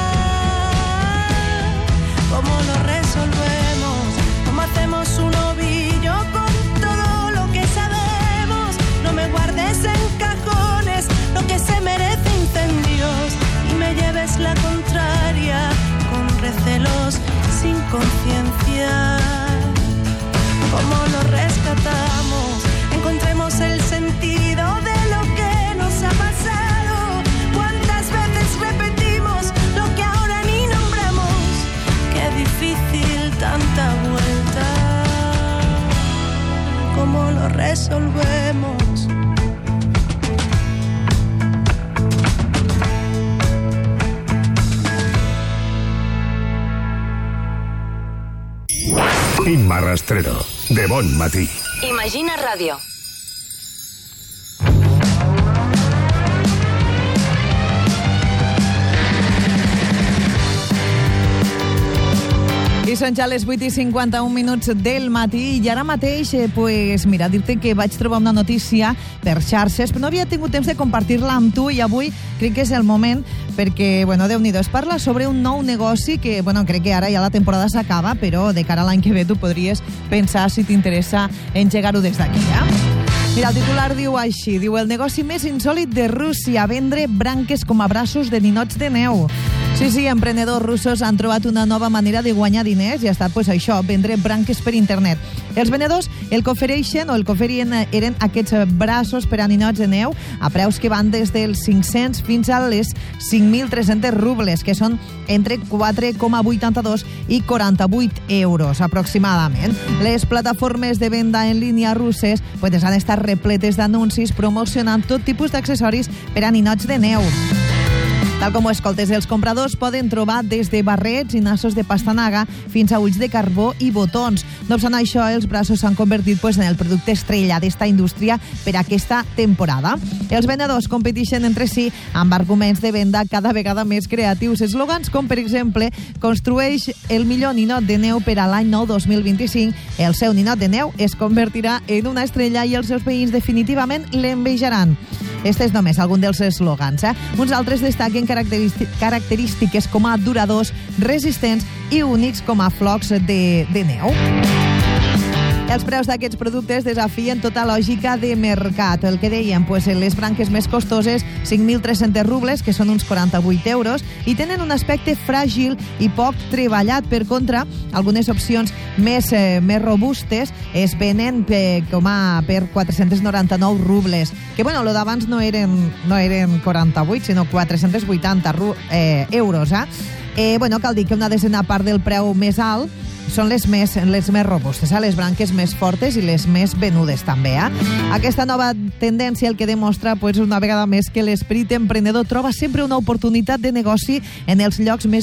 Q: ¿Cómo lo resolvemos? ¿Cómo hacemos un ovillo con todo lo que sabemos? No me guardes en cajones lo que se merece incendios y me lleves la contraria con recelos sin conciencia. ¿Cómo lo rescatamos? encontremos el sentido de lo que nos ha pasado. ¿Cuántas veces repetimos lo que ahora ni nombramos? Qué difícil tanta vuelta. ¿Cómo lo resolvemos?
C: Imma Rastrero, de Bon Matí.
E: Imagina Ràdio.
A: I són ja les 8:51 del matí i ara mateix, mira, dir-te que vaig trobar una notícia per xarxes, però no havia tingut temps de compartir-la amb tu i avui crec que és el moment perquè, Déu-n'hi-do, es parla sobre un nou negoci que, crec que ara ja la temporada s'acaba, però de cara a l'any que ve tu podries pensar si t'interessa engegar-ho des d'aquí, Mira, el titular diu així, el negoci més insòlit de Rússia, vendre branques com a braços de ninots de neu. Sí, emprenedors russos han trobat una nova manera de guanyar diners i ha estat, això, vendre branques per internet. Els venedors el que ofereixen o el que oferien eren aquests braços per a ninots de neu a preus que van des dels 500 fins a les 5.300 rubles, que són entre 4,82 i 48 euros aproximadament. Les plataformes de venda en línia russes han estat repletes d'anuncis promocionant tot tipus d'accessoris per a ninots de neu. Tal com ho escoltes, els compradors poden trobar des de barrets i nassos de pastanaga fins a ulls de carbó i botons. No obstant això, els braços s'han convertit en el producte estrella d'esta indústria per aquesta temporada. Els venedors competeixen entre si amb arguments de venda cada vegada més creatius. Eslògans com, per exemple, construeix el millor ninot de neu per a l'any nou 2025. El seu ninot de neu es convertirà en una estrella i els seus veïns definitivament l'envejaran. Este és només algun dels eslògans. Uns altres destaquen característiques com a duradors, resistents i únics com a flocs de neu. Els preus d'aquests productes desafien tota lògica de mercat. El que dèiem, les branques més costoses, 5.300 rubles, que són uns 48 euros, i tenen un aspecte fràgil i poc treballat. Per contra, algunes opcions més robustes es venen per 499 rubles, que lo d'abans no eren 48, sinó 480 euros. Cal dir que una desena part del preu més alt són les més robustes, les branques més fortes i les més venudes també. Aquesta nova tendència el que demostra una vegada més que l'esperit emprenedor troba sempre una oportunitat de negoci en els llocs més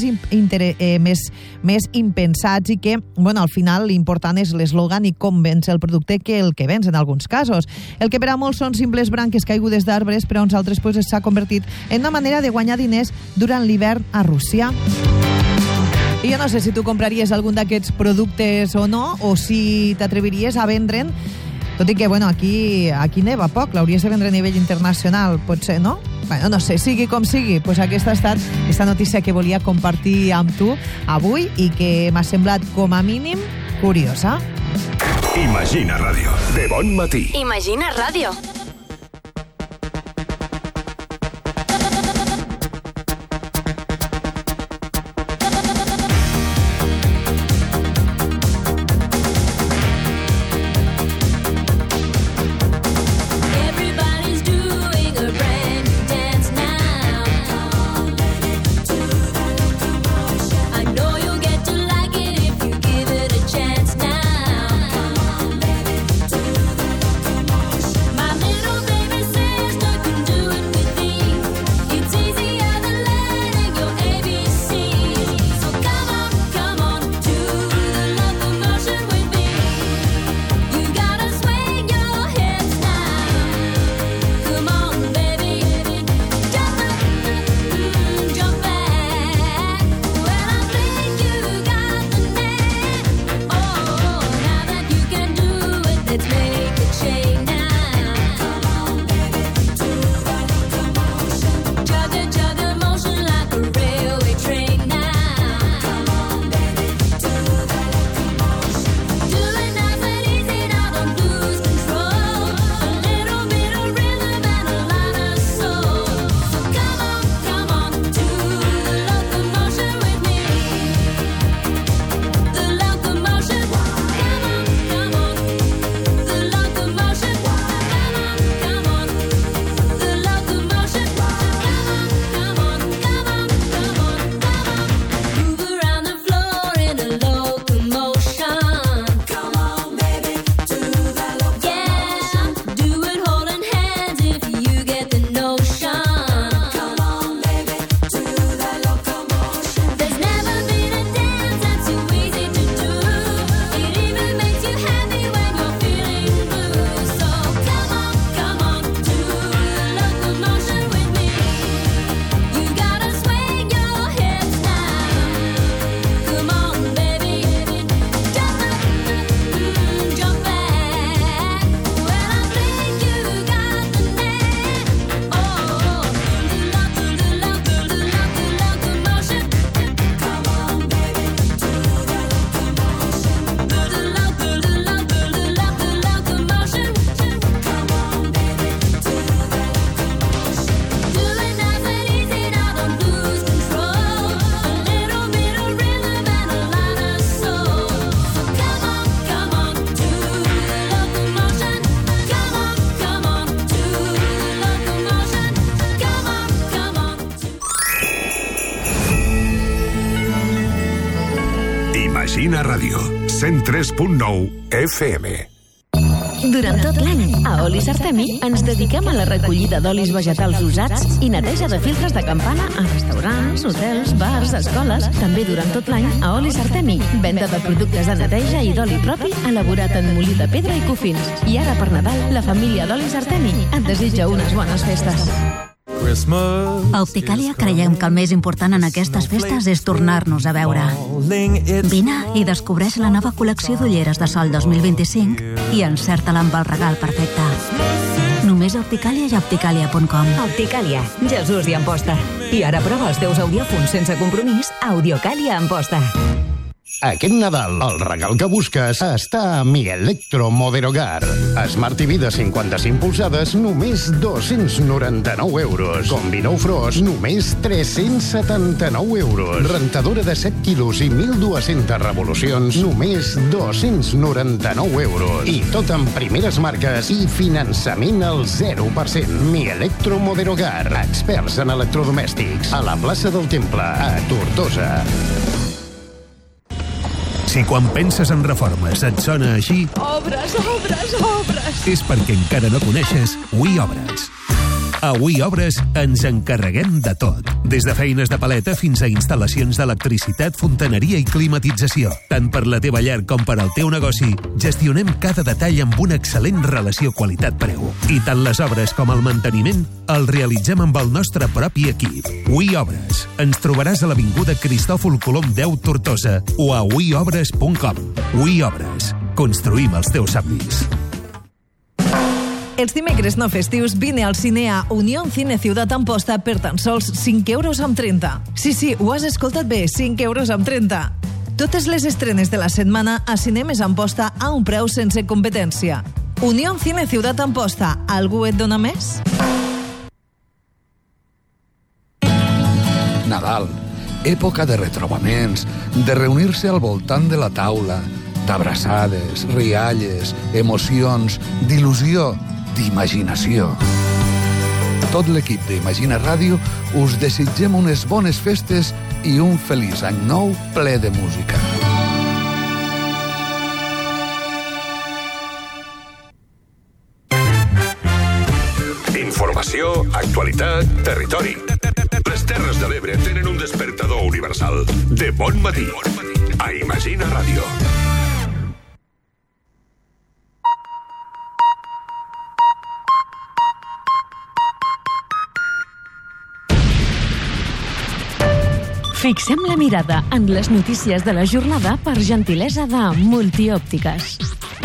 A: impensats i que, al final, l'important és l'eslògan i com vens el producte que el que vens en alguns casos. El que per a molts són simples branques caigudes d'arbres, però a uns altres s'ha convertit en una manera de guanyar diners durant l'hivern a Rússia. I jo no sé si tu compraries algun d'aquests productes o no, o si t'atreviries a vendre'n, tot i que, aquí neva poc, l'hauries de vendre a nivell internacional, potser, no? No sé, sigui com sigui, aquesta ha estat aquesta notícia que volia compartir amb tu avui i que m'ha semblat, com a mínim, curiosa.
C: Imagina Ràdio, de Bon Matí.
E: Imagina Ràdio.
D: My
C: Imagina Ràdio, 103.9 FM.
B: Durant tot l'any, a Olis Artemi ens dediquem a la recollida d'olis vegetals usats i neteja de filtres de campana a restaurants, hotels, bars, escoles. També durant tot l'any, a Olis Artemi, venda de productes de neteja i d'oli propi elaborat en molí de pedra i cofins. I ara per Nadal, la família d'Olis Artemi et desitja unes bones festes.
R: A Opticàlia creiem que el més important en aquestes festes és tornar-nos a veure. Vine i descobreix la nova col·lecció d'ulleres de sol 2025 i encerta-la amb el regal perfecte. Només a Opticàlia i a opticàlia.com.
S: Opticàlia, Jesús i Amposta. I ara prova els teus audiòfons sense compromís a Audiocàlia Amposta.
T: Aquest Nadal, el regal que busques està a Mi Electromoderhogar. Smart TV de 55 polzades, només 299 euros. Combi nou Frost, només 379 euros. Rentadora de 7 quilos i 1.200 revolucions, només 299 euros. I tot en primeres marques i finançament al 0%. Mi Electromoderhogar, experts en electrodomèstics. A la plaça del Temple, a Tortosa.
U: Si quan penses en reformes et sona així...
V: Obres, obres, obres!
U: És perquè encara no coneixes We Obres. A We Obres ens encarreguem de tot. Des de feines de paleta fins a instal·lacions d'electricitat, fontaneria i climatització. Tant per la teva llar com per al teu negoci, gestionem cada detall amb una excel·lent relació qualitat-preu. I tant les obres com el manteniment el realitzem amb el nostre propi equip. We Obres. Ens trobaràs a l'Avinguda Cristòfol Colom 10 Tortosa o a weobres.com. We Obres. Construïm els teus somnis.
A: Els dimecres no festius vine al cine a Unión Cine Ciutat Amposta per tan sols 5 euros amb 30. Sí, ho has escoltat bé, 5 euros amb 30. Totes les estrenes de la setmana a Cinemes Amposta a un preu sense competència. Unión Cine Ciutat Amposta, algú et dona més?
H: Nadal, època de retrobaments, de reunir-se al voltant de la taula, d'abraçades, rialles, emocions, d'il·lusió, d'imaginació. Tot l'equip d'Imagina Ràdio us desitgem unes bones festes i un feliç any nou ple de música.
C: Informació, actualitat, territori. Les Terres de l'Ebre tenen un despertador universal de bon matí. A Imagina Ràdio.
B: Fixem la mirada en les notícies de la jornada per gentilesa de Multiòptiques.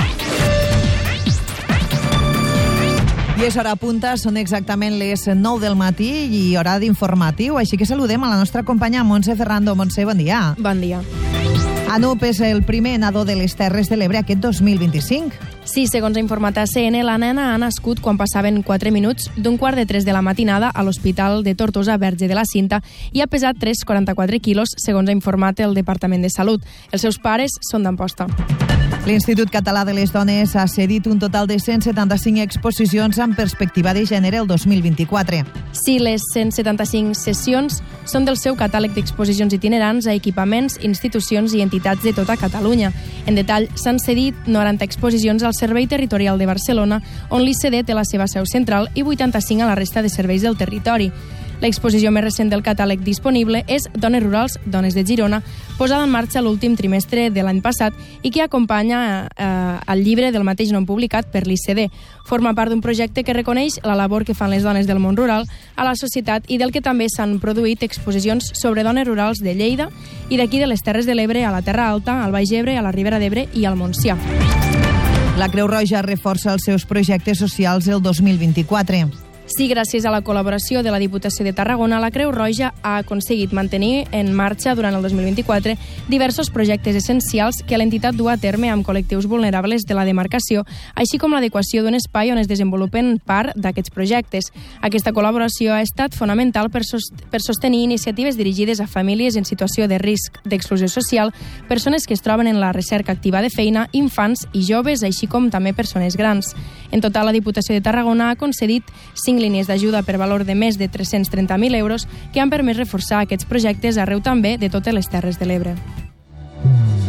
A: I és hora punta, són exactament les 9 del matí i hora d'informatiu, així que saludem a la nostra companya Montse Ferrando. Montse, bon dia.
I: Bon dia.
A: Anup és el primer nadó de les Terres de l'Ebre aquest 2025.
I: Sí, segons ha informat ACN, la nena ha nascut quan passaven 4 minuts d'un 2:45 de la matinada a l'Hospital de Tortosa Verge de la Cinta i ha pesat 3,44 quilos, segons ha informat el Departament de Salut. Els seus pares són d'Amposta.
A: L'Institut Català de les Dones ha cedit un total de 175 exposicions amb perspectiva de gènere el 2024.
I: Sí, les 175 sessions són del seu catàleg d'exposicions itinerants a equipaments, institucions i entitats de tota Catalunya. En detall, s'han cedit 90 exposicions al Servei Territorial de Barcelona, on l'ICD té la seva seu central, i 85 a la resta de serveis del territori. L'exposició més recent del catàleg disponible és Dones Rurals, Dones de Girona, posada en marxa l'últim trimestre de l'any passat i que acompanya el llibre del mateix nom publicat per l'ICD. Forma part d'un projecte que reconeix la labor que fan les dones del món rural a la societat i del que també s'han produït exposicions sobre dones rurals de Lleida i d'aquí de les Terres de l'Ebre a la Terra Alta, al Baix Ebre, a la Ribera d'Ebre i al Montsià.
A: La Creu Roja reforça els seus projectes socials el 2024.
I: Sí, gràcies a la col·laboració de la Diputació de Tarragona, la Creu Roja ha aconseguit mantenir en marxa durant el 2024 diversos projectes essencials que l'entitat du a terme amb col·lectius vulnerables de la demarcació, així com l'adequació d'un espai on es desenvolupen part d'aquests projectes. Aquesta col·laboració ha estat fonamental per sostenir iniciatives dirigides a famílies en situació de risc d'exclusió social, persones que es troben en la recerca activa de feina, infants i joves, així com també persones grans. En total, la Diputació de Tarragona ha concedit 5 línies d'ajuda per valor de més de 330.000 euros que han permès reforçar aquests projectes arreu també de totes les Terres de l'Ebre.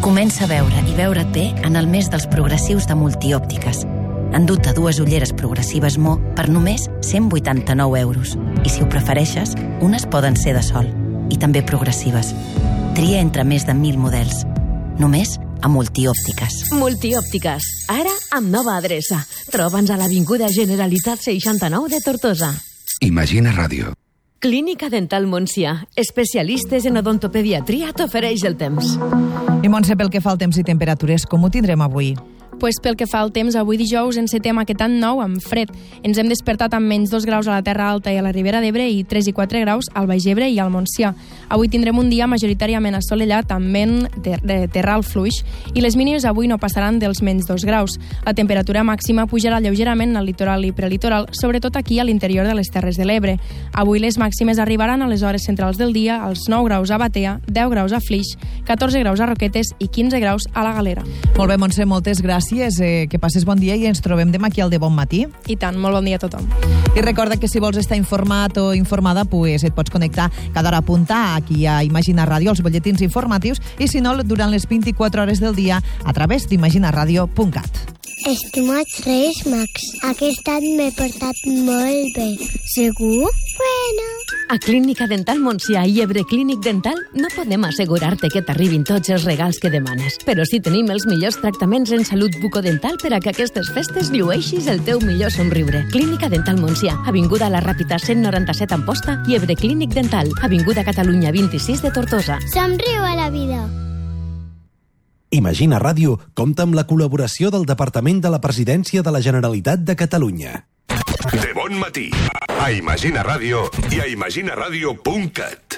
G: Comença a veure i veure't bé en el mes dels progressius de Multiòptiques. Enduta 2 ulleres progressives Mo per només 189 euros. I si ho prefereixes, unes poden ser de sol. I també progressives. Tria entre més de 1.000 models. Només a Multiòptiques.
B: Multiòptiques, ara amb nova adreça. Troba'ns a l'Avinguda Generalitat 69 de Tortosa.
H: Imagina Ràdio.
B: Clínica Dental Montsià. Especialistes en odontopediatria t'ofereix el temps.
A: I Montse, pel que fa al temps i temperatures, com ho tindrem avui?
I: Pues pel que fa al temps, avui dijous encetem aquest any nou amb fred. Ens hem despertat amb menys 2 graus a la Terra Alta i a la Ribera d'Ebre i 3 i 4 graus al Baix Ebre i al Montsià. Avui tindrem un dia majoritàriament assolellat amb vent de terral fluix i les mínimes avui no passaran dels menys 2 graus. La temperatura màxima pujarà lleugerament al litoral i prelitoral, sobretot aquí a l'interior de les Terres de l'Ebre. Avui les màximes arribaran a les hores centrals del dia als 9 graus a Batea, 10 graus a Flix, 14 graus a Roquetes i 15 graus a la Galera.
A: Molt bé, Montse, moltes gràcies. Que passes bon dia i ens trobem demà aquí al De Bon Matí.
I: I tant, molt bon dia a tothom.
A: I recorda que si vols estar informat o informada, pues et pots connectar cada hora a punta aquí a Imagina Ràdio, als butlletins informatius, i si no, durant les 24 hores del dia a través d'imaginaradio.cat.
J: Estimats Reis Mags, aquest any m'he portat molt bé. Segur? Bueno.
B: A Clínica Dental Montsià i Ebre Clínic Dental no podem assegurar-te que t'arribin tots els regals que demanes, però sí tenim els millors tractaments en salut bucodental per a que aquestes festes llueixis el teu millor somriure. Clínica Dental Montsià, Avinguda La Ràpita 197 Amposta i Ebre Clínic Dental, Avinguda Catalunya 26 de Tortosa.
J: Somriu a la vida.
W: Imagina Ràdio compta amb la col·laboració del Departament de la Presidència de la Generalitat de Catalunya.
C: De Bon Matí, a Imagina Ràdio i a imaginaradio.cat.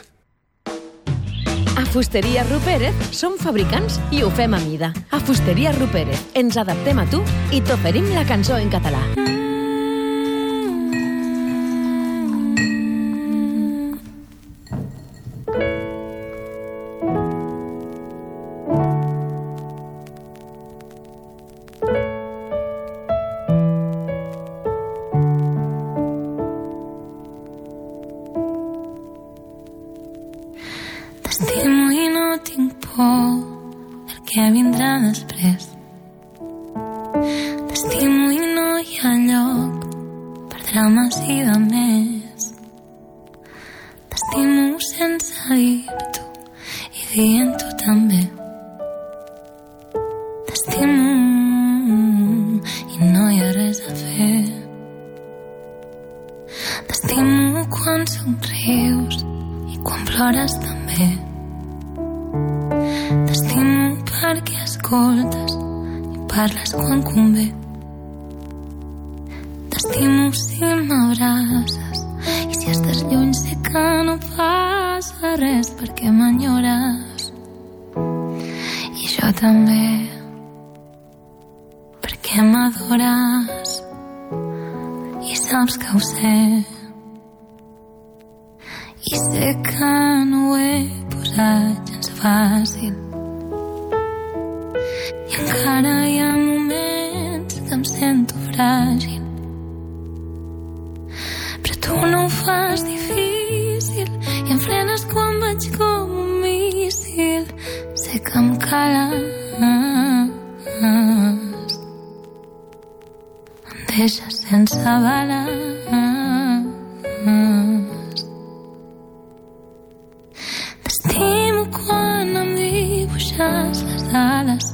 B: A Fusteria Rupérez som fabricants i ho fem a mida. A Fusteria Rupérez ens adaptem a tu i t'oferim la cançó en català.
X: T'estimo i no tinc por del que vindrà després. T'estimo i no hi ha lloc per drames i de més. T'estimo sense dir-t'ho i dient-ho també. T'estimo i no hi ha res a fer. T'estimo quan somrius i quan plores també. T'estimo perquè escoltes i parles quan convé. T'estimo si m'abraces i si estàs lluny sé que no passa res perquè m'enyores. I jo també, perquè m'adores i saps que ho sé. I sé que no ho he posat gens fàcil i encara hi ha moments que em sento fràgil, però tu no ho fas difícil i em frenes quan vaig com un míssil. Sé que em cales, em deixes sense bales. T'estimo quan em dibuixes les ales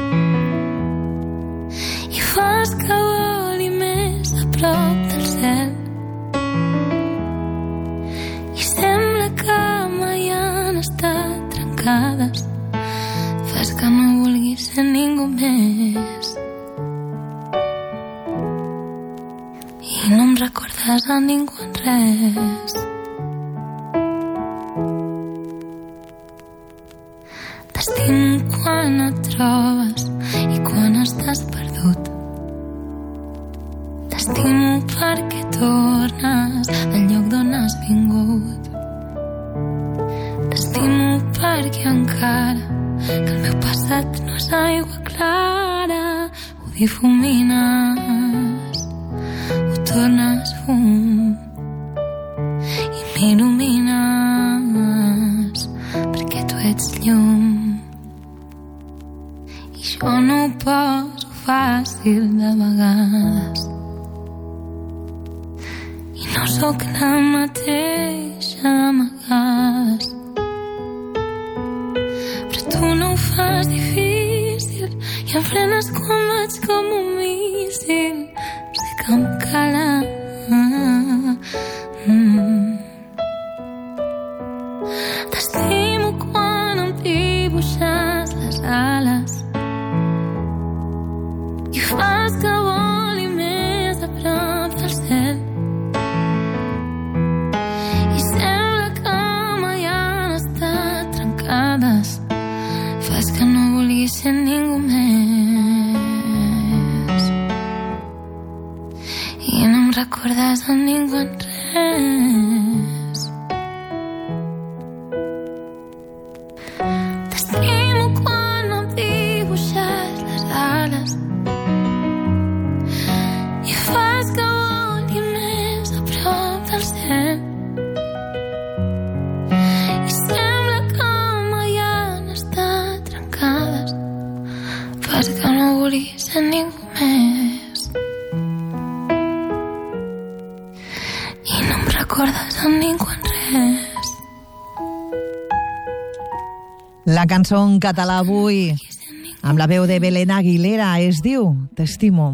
X: i fas que voli més a prop del cel. I sembla que mai han estat trencades. Fas que no vulguis ser ningú més i no em recordes a ningú en res. T'estimo quan et trobes i quan estàs perdut. T'estimo perquè tornes del lloc d'on has vingut. T'estimo perquè encara que el meu passat no és aigua clara, ho difumines, ho tornes fum i m'il·lumines perquè tu ets llum. fàcil de vegades. I no sóc la mateixa d'amagades. Però tu no ho fas difícil i em frenes quan vaig com un míssil. Sé que em cala. T'estimo quan em dibuixes les ales i fas que voli més a prop del cel. I sembla que mai han estat trencades. Fas que no vulguis ser ningú més. I no em recordes a ningú en res. T'estimo quan em dibuixes les ales i fas que voli més a prop del cel. I sembla que mai han estat trencades. Fas que no vulguis ser ningú més. I no em recordes a ningú en res.
A: La cançó en català avui, amb la veu de Belén Aguilera, es diu T'estimo.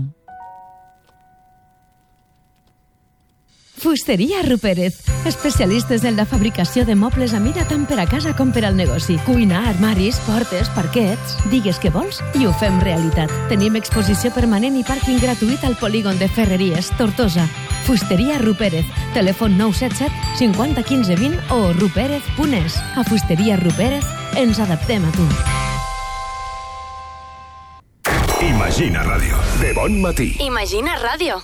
B: Fusteria Rupérez. Especialistes en la fabricació de mobles a mida tant per a casa com per al negoci. Cuina, armaris, portes, parquets... Digues què vols i ho fem realitat. Tenim exposició permanent i pàrquing gratuït al polígon de Ferreries, Tortosa. Fusteria Rupérez. Telèfon 977 50 15 20 o rupérez.es. A Fusteria Rupérez ens adaptem a tu.
C: Imagina Ràdio. De bon matí.
E: Imagina Ràdio.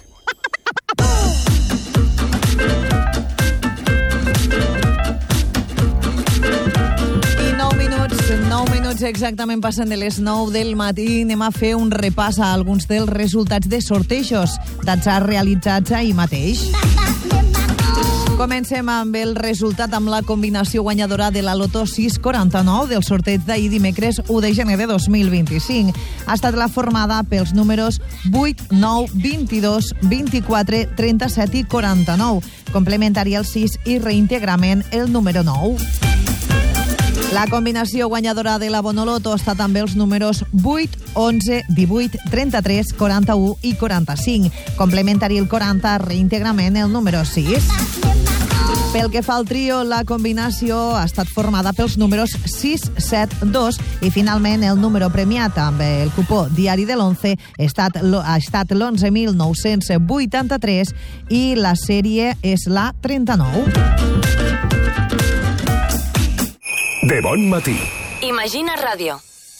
A: I 9 minuts exactament passen de les 9 del matí. Anem a fer un repàs a alguns dels resultats de sortejos d'atzar realitzats ahir mateix. Comencem amb el resultat amb la combinació guanyadora de la Loto 649 del sorteig d'ahir dimecres 1 de gener de 2025. Ha estat la formada pels números 8, 9, 22, 24, 37 i 49. Complementaria el 6 i reintegrament el número 9. La combinació guanyadora de la Bonoloto està també els números 8, 11, 18, 33, 41 i 45. Complementari el 40, reintegrament el número 6. Pel que fa al trio, la combinació ha estat formada pels números 6, 7, 2 i finalment el número premiat amb el cupó diari de l'11 ha estat l'11.983 i la sèrie és la 39.
C: De bon matí.
E: Imagina Ràdio.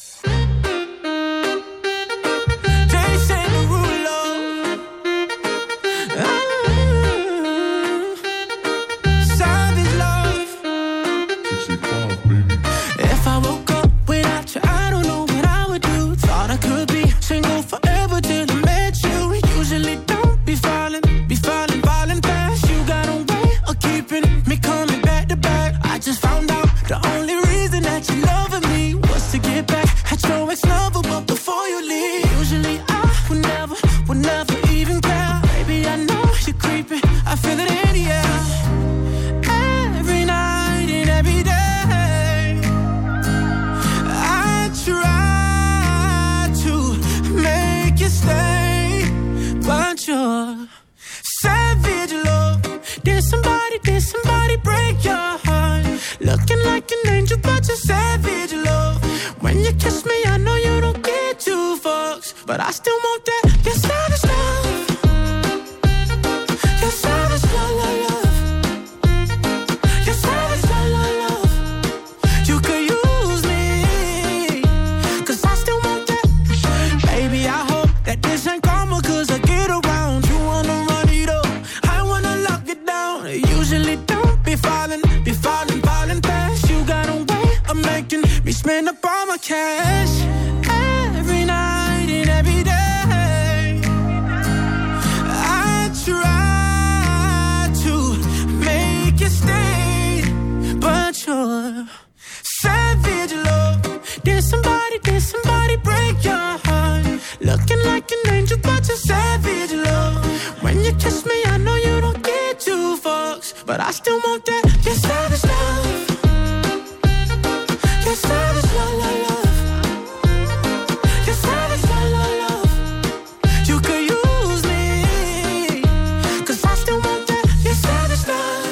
D: But I still want that, your savage love. Your savage love, love. Your savage love, love. You could use me, 'cause I still want that. Baby, I hope that this ain't karma, 'cause I get around. You wanna run it up, I wanna lock it down. I usually don't be falling fast. You got a way of making me spend up all my cash. Every night and every day kiss me, I know you don't get two fucks, but I still want that. Your savage love. Your savage love, love, love. Your savage love, love, love. You could use me, 'cause I still want that. Your savage love.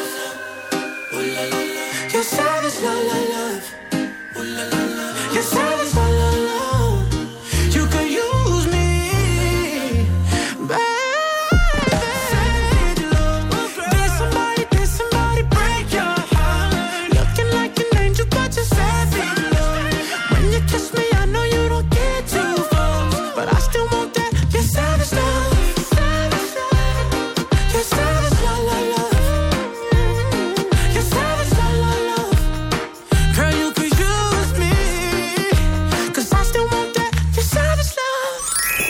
D: Your savage love, love, love. Your savage love, love, love. You could use me, baby. Did somebody break your heart? Looking like an angel, but you're savage love. When you kiss me, I know you don't get two fucks, but I still want that. Your savage love. Your savage love, love, love. Your savage love, love, love. Girl, you could use me, 'cause I still want that. Your savage love.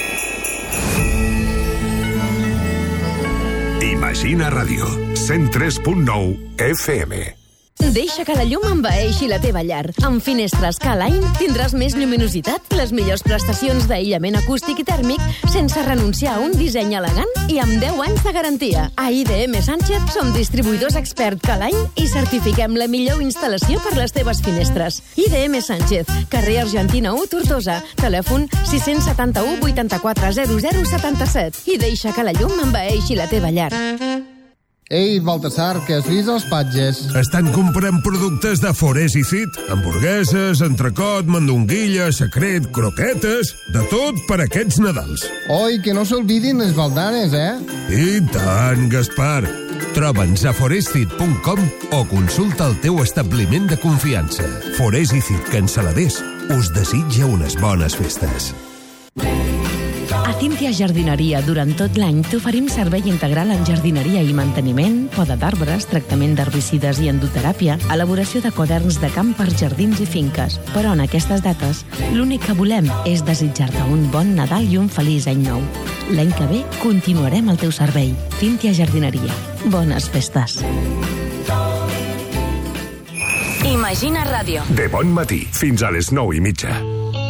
C: Imagina Ràdio, 103.9 FM.
B: Deixa que la llum envaeixi la teva llar. Amb Finestres K-Line tindràs més lluminositat, les millors prestacions d'aïllament acústic i tèrmic, sense renunciar a un disseny elegant i amb 10 anys de garantia. A IDM Sánchez som distribuïdors expert K-Line i certifiquem la millor instal·lació per les teves finestres. IDM Sánchez, carrer Argentina 1, Tortosa. Telèfon 671 84 00 77. I deixa que la llum envaeixi la teva llar.
K: Ei, Baltasar, que has vist els patges?
L: Estan comprant productes de Forés i Fit. Hamburgueses, entrecot, mandonguilla, secret, croquetes... De tot per aquests Nadals.
K: Oi, que no s'olvidin les baldanes,
L: I tant, Gaspar. Troba'ns a foresfit.com o consulta el teu establiment de confiança. Forés i Fit Cansaladers us desitja unes bones festes.
B: A Cíntia Jardineria, durant tot l'any, t'oferim servei integral en jardineria i manteniment, poda d'arbres, tractament d'herbicides i endoteràpia, elaboració de quaderns de camp per jardins i finques. Però en aquestes dates, l'únic que volem és desitjar-te un bon Nadal i un feliç any nou. L'any que ve continuarem al teu servei. Cíntia Jardineria. Bones festes.
E: Imagina Ràdio.
C: De bon matí fins a les 9:30.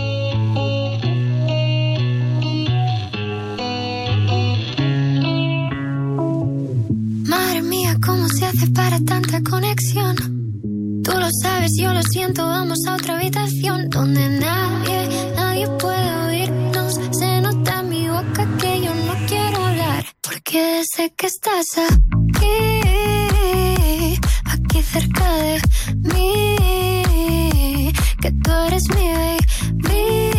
X: Madre mía, ¿cómo se hace para tanta conexión? Tú lo sabes, yo lo siento, vamos a otra habitación donde nadie puede oírnos. Se nota en mi boca que yo no quiero hablar, porque sé que estás aquí cerca de mí, que tú eres mi baby.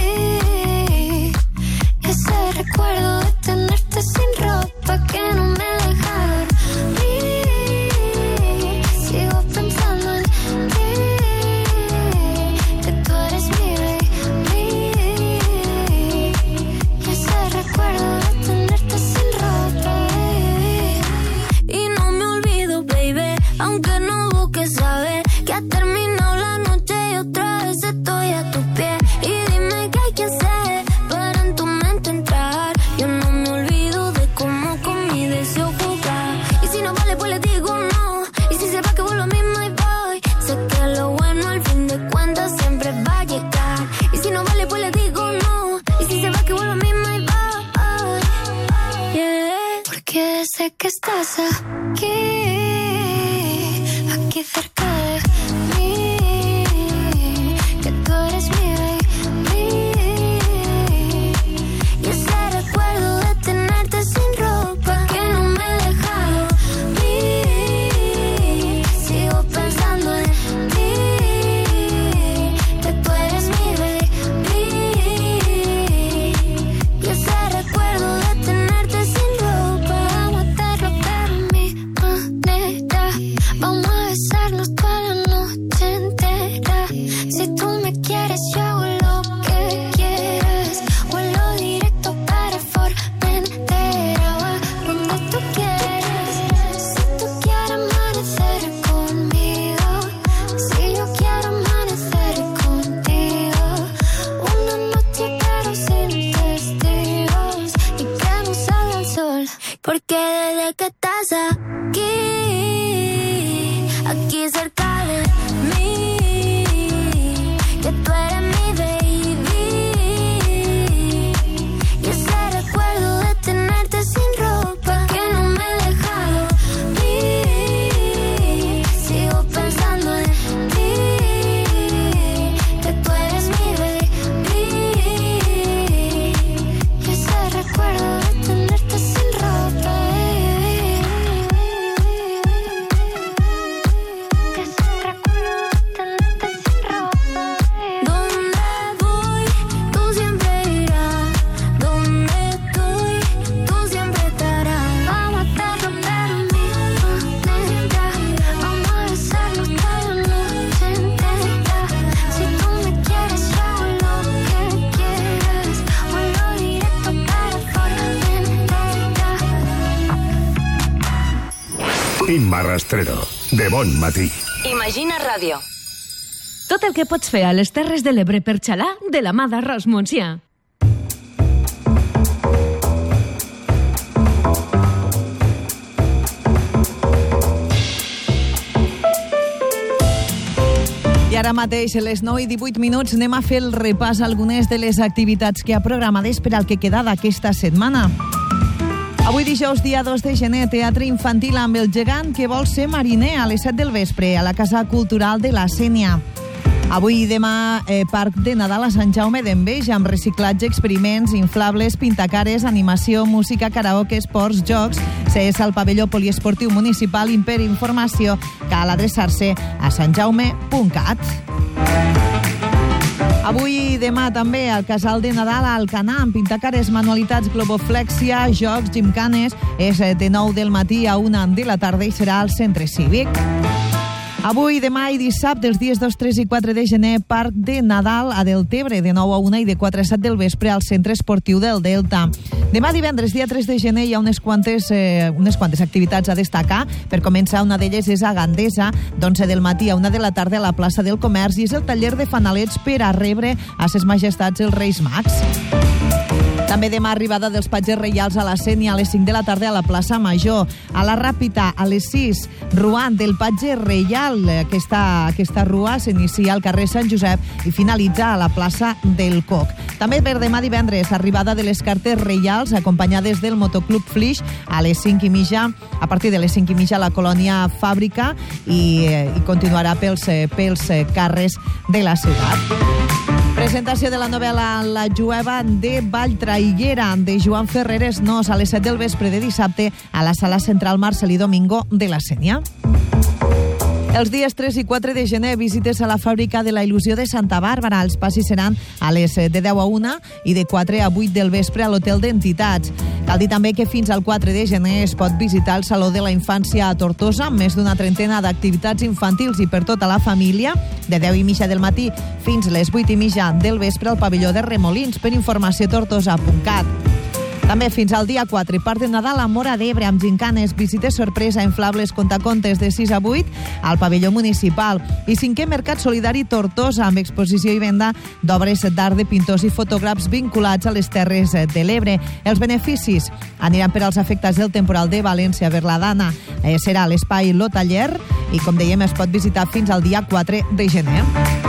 X: Y ese recuerdo de tenerte sin ropa que no me deja dormir. Sigo pensando en ti, que tú eres mi baby. Y ese recuerdo de tenerte sin ropa, baby. Y no me olvido, baby, aunque no busques saber que ha terminado la noche y otra vez estoy a tus pies.
C: Imma Rastrero, de Bon Matí.
E: Imagina Ràdio.
B: Tot el que pots fer a les Terres de l'Ebre per xalar de la mà d'Arròs Montsià.
A: I ara mateix, a les 9:18, anem a fer el repàs a algunes de les activitats que ha programades per al que queda d'aquesta setmana. Avui dijous, dia 2 de gener, teatre infantil amb el gegant que vol ser mariner a les 7 del vespre a la Casa Cultural de la Sénia. Avui i demà, Parc de Nadal a Sant Jaume d'Enveja, amb reciclatge, experiments, inflables, pintacares, animació, música, karaoke, esports, jocs. És al pavelló poliesportiu municipal i per informació cal adreçar-se a santjaume.cat. Avui i demà també al Casal de Nadal a Alcanar, amb pintacares, manualitats, globoflèxia, jocs, gimcanes. És de 9 del matí a 1 de la tarda i serà al centre cívic. Avui, demà i dissabte, els dies 2, 3 i 4 de gener, Parc de Nadal a Deltebre, de 9 a 1 i de 4 a 7 del vespre al Centre Esportiu del Delta. Demà divendres, dia 3 de gener, hi ha unes quantes activitats a destacar. Per començar, una d'elles és a Gandesa, d'11 del matí a 1 de la tarda a la plaça del Comerç, i és el taller de fanalets per a rebre a ses majestats els Reis Mags. També demà arribada dels patges reials a la Sénia a les 5 de la tarda a la plaça Major. A la Ràpita, a les 6, Rua del patge reial. Aquesta rua s'inicia al carrer Sant Josep i finalitza a la plaça del Coc. També per demà divendres, arribada de les cartes reials acompanyades del Motoclub Flix a les 5:30, a partir de les 5:30 a la colònia Fàbrica i continuarà pels carrers de la ciutat. Presentació de la novel·la La Jueva de Valltraiguera, de Joan Ferreres Nos, a les 7 del vespre de dissabte a la Sala Central Marcelí Domingo de la Sénia. Els dies 3 i 4 de gener, visites a la Fàbrica de la Il·lusió de Santa Bàrbara. Els passis seran a les de 10 a 1 i de 4 a 8 del vespre a l'Hotel d'Entitats. Cal dir també que fins al 4 de gener es pot visitar el Saló de la Infància a Tortosa, amb més d'una trentena d'activitats infantils i per tota la família, de 10:30 del matí fins les 8:30 del vespre al pavelló de Remolins. Per informació, tortosa.cat. També fins al dia 4, Parc de Nadal a Móra d'Ebre, amb gincanes, visites sorpresa, inflables, contacontes de 6 a 8 al pavelló municipal. I 5è Mercat Solidari Tortosa, amb exposició i venda d'obres d'art de pintors i fotògrafs vinculats a les Terres de l'Ebre. Els beneficis aniran per als afectats del temporal de València per la Dana. Serà a l'espai Lo Taller i, com dèiem, es pot visitar fins al dia 4 de gener.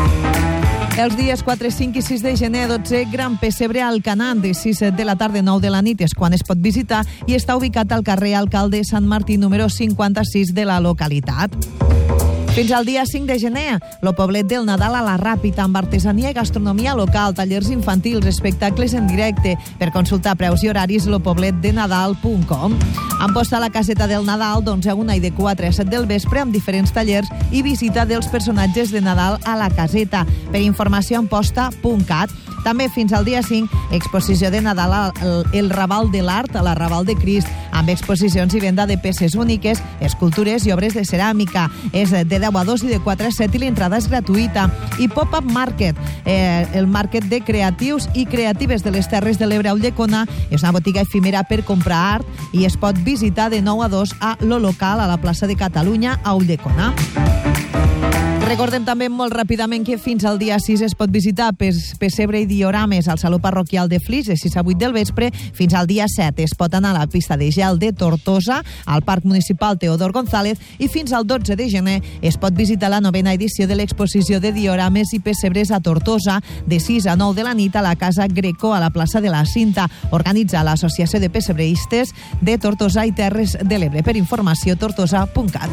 A: Els dies 4, 5 i 6 de gener, 12, Gran Pessebre a Alcanar, de 6 de la tarda a 9 de la nit és quan es pot visitar i està ubicat al carrer Alcalde Sant Martí número 56 de la localitat. Fins al dia 5 de gener, lo poblet del Nadal a la Ràpita, amb artesania i gastronomia local, tallers infantils, espectacles en directe. Per consultar preus i horaris, lopobletdenadal.com. En posta a la caseta del Nadal, d'11 a 1 i de 4 a 7 del vespre, amb diferents tallers i visita dels personatges de Nadal a la caseta. Per informació, en posta.cat. També fins al dia 5, exposició de Nadal al Raval de l'Art, a la Raval de Crist, amb exposicions i venda de peces úniques, escultures i obres de ceràmica. És de 10 a 2 i de 4 a 7 i l'entrada és gratuïta. I Pop-Up Market, el market de creatius i creatives de les Terres de l'Ebre a Ulldecona, és una botiga efímera per comprar art i es pot visitar de 9 a 2 a lo local a la plaça de Catalunya a Ulldecona. Recordem també molt ràpidament que fins al dia 6 es pot visitar pessebre i diorames al Saló Parroquial de Flix de 6 a 8 del vespre. Fins al dia 7 es pot anar a la pista de gel de Tortosa, al Parc Municipal Teodor González, i fins al 12 de gener es pot visitar la 9ª edició de l'exposició de diorames i pessebres a Tortosa de 6 a 9 de la nit a la Casa Greco a la plaça de la Cinta. Organitza l'Associació de Pessebreistes de Tortosa i Terres de l'Ebre. Per informació, tortosa.cat.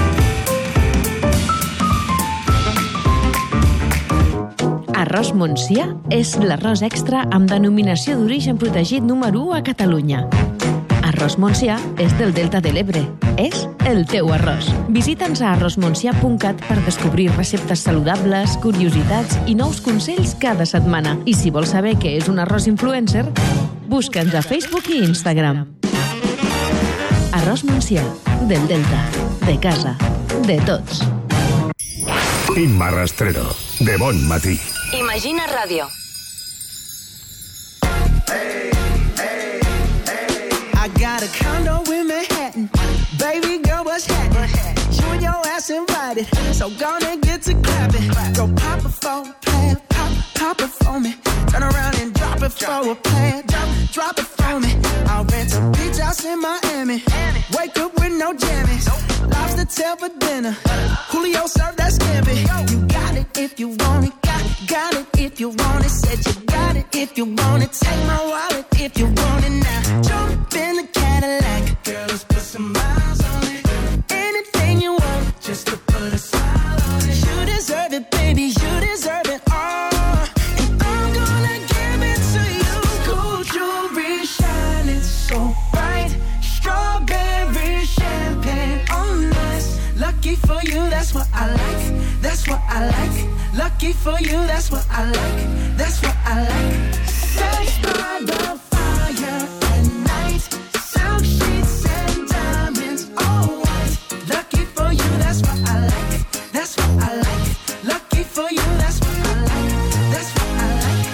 B: Arròs Montsià és l'arròs extra amb denominació d'origen protegit número 1 a Catalunya. Arròs Montsià és del Delta de l'Ebre. És el teu arròs. Visita'ns a arrosmontsià.cat per descobrir receptes saludables, curiositats i nous consells cada setmana. I si vols saber què és un arròs influencer, busca'ns a Facebook i Instagram. Arròs Montsià, del Delta, de casa, de tots.
C: Imma Rastrero, de Bon Matí.
E: Imagina Ràdio.
D: I got a condo in Manhattan. Baby girl, what's happening? You and your ass invited, so gonna get to clapping. Go pop it for a plan, pop it for me. Turn around and drop it for a plan, drop it for me. I'll rent a beach house in Miami. Wake up with no jammies. Lobster tail for dinner. Julio served that scampi. You got it if you want it. Got it if you want it. Said you got it if you want it. Take my wallet if you want it now. Jump in the Cadillac. Girl, let's put some miles on it. Anything you want, just to put a smile on it. You deserve it, baby. You deserve it all. And I'm gonna give it to you. Gold jewelry shining so bright. Strawberry champagne on us. Lucky for you, that's what I like. That's what I like. Lucky for you, that's what I like. That's what I like. Sex by the fire at night. Silk sheets and diamonds, all white. Lucky for you, that's what I like. That's what I like. Lucky for you, that's what I like. That's what I like.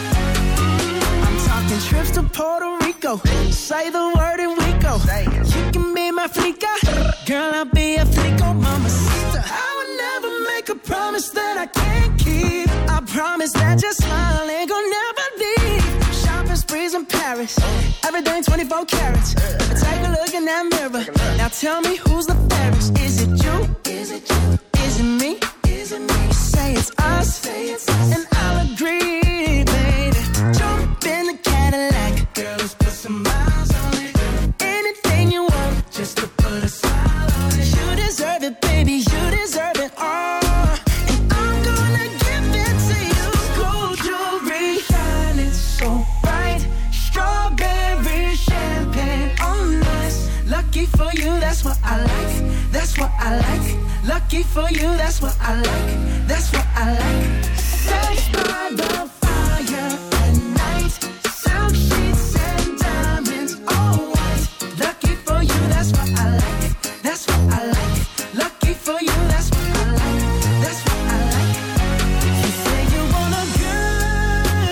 D: I'm talking trips to Puerto Rico. Say the word and we go. You can be my flica. Girl, I'll be a flico, mamacita. I would never make a promise that I can't keep. I promise that your smile ain't gonna never leave. Shopping sprees in Paris. Everything 24 carats. Take a look in that mirror. Now tell me who's the fairest. Is it you? Is it you? Is it me? Is it me? Say it's us. And I'll agree, baby. Jump in the Cadillac. Girl, let's put some miles on it. Anything you want, just to put a smile on it. You deserve it, baby. You deserve it all. And I'm gonna give it to you. Gold jewelry shining so bright. Strawberry champagne on us. Lucky for you, that's what I like. That's what I like. Lucky for you, that's what I like. That's what I like. Sex by the fire at night. Silk sheets and diamonds, all white. Lucky for you, that's what I like. That's what I like. Lucky for you, that's what I like. That's what I like. You say you want a good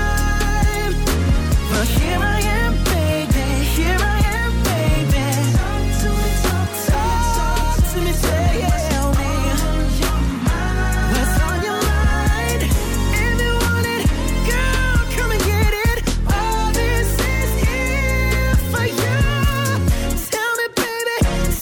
D: time, but here I am, baby. Here I am, baby. Talk to me, talk to me, tell me what's on your mind. If you want it, girl, come and get it. All this is here for you. Tell me, baby,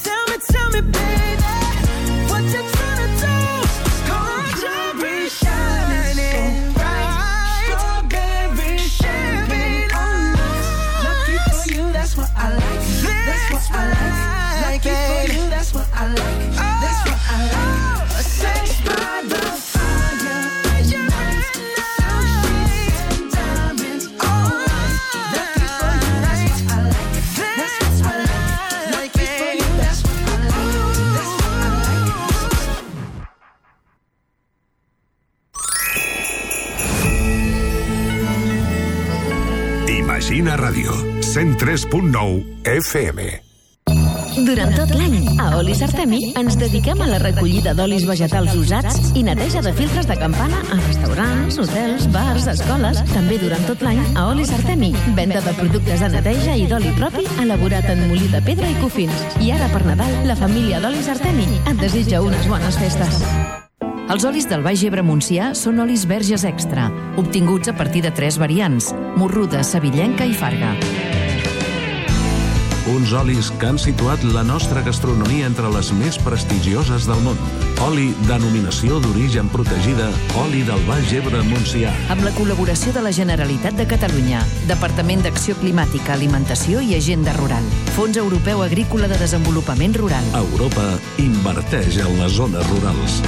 D: what you tryna do? Gold jewelry shining bright. Strawberry champagne on us. Lucky for you, that's what I like. That's what I like. Lucky for you, that's what I like. That's what I like. Sex by the fire at night. Silk sheets and diamonds, all white. Lucky for you, that's what I like. That's what I like. Lucky for you, that's what I like. That's what I like.
C: Imagina Ràdio, 103.9 FM.
B: Durant tot l'any, a Olis Artemi ens dediquem a la recollida d'olis vegetals usats i neteja de filtres de campana a restaurants, hotels, bars, escoles. També durant tot l'any, a Olis Artemi, venda de productes de neteja i d'oli propi elaborat en molí de pedra i cofins. I ara per Nadal, la família d'Olis Artemi et desitja unes bones festes. Els olis del Baix Ebre Montsià són olis verges extra, obtinguts a partir de 3 variants: morruda, sevillenca i farga.
F: Uns olis que han situat la nostra gastronomia entre les més prestigioses del món. Oli denominació d'origen protegida, oli del Baix Ebre Montsià.
B: Amb la col·laboració de la Generalitat de Catalunya, Departament d'Acció Climàtica, Alimentació i Agenda Rural, Fons Europeu Agrícola de Desenvolupament Rural.
F: Europa inverteix en les zones rurals.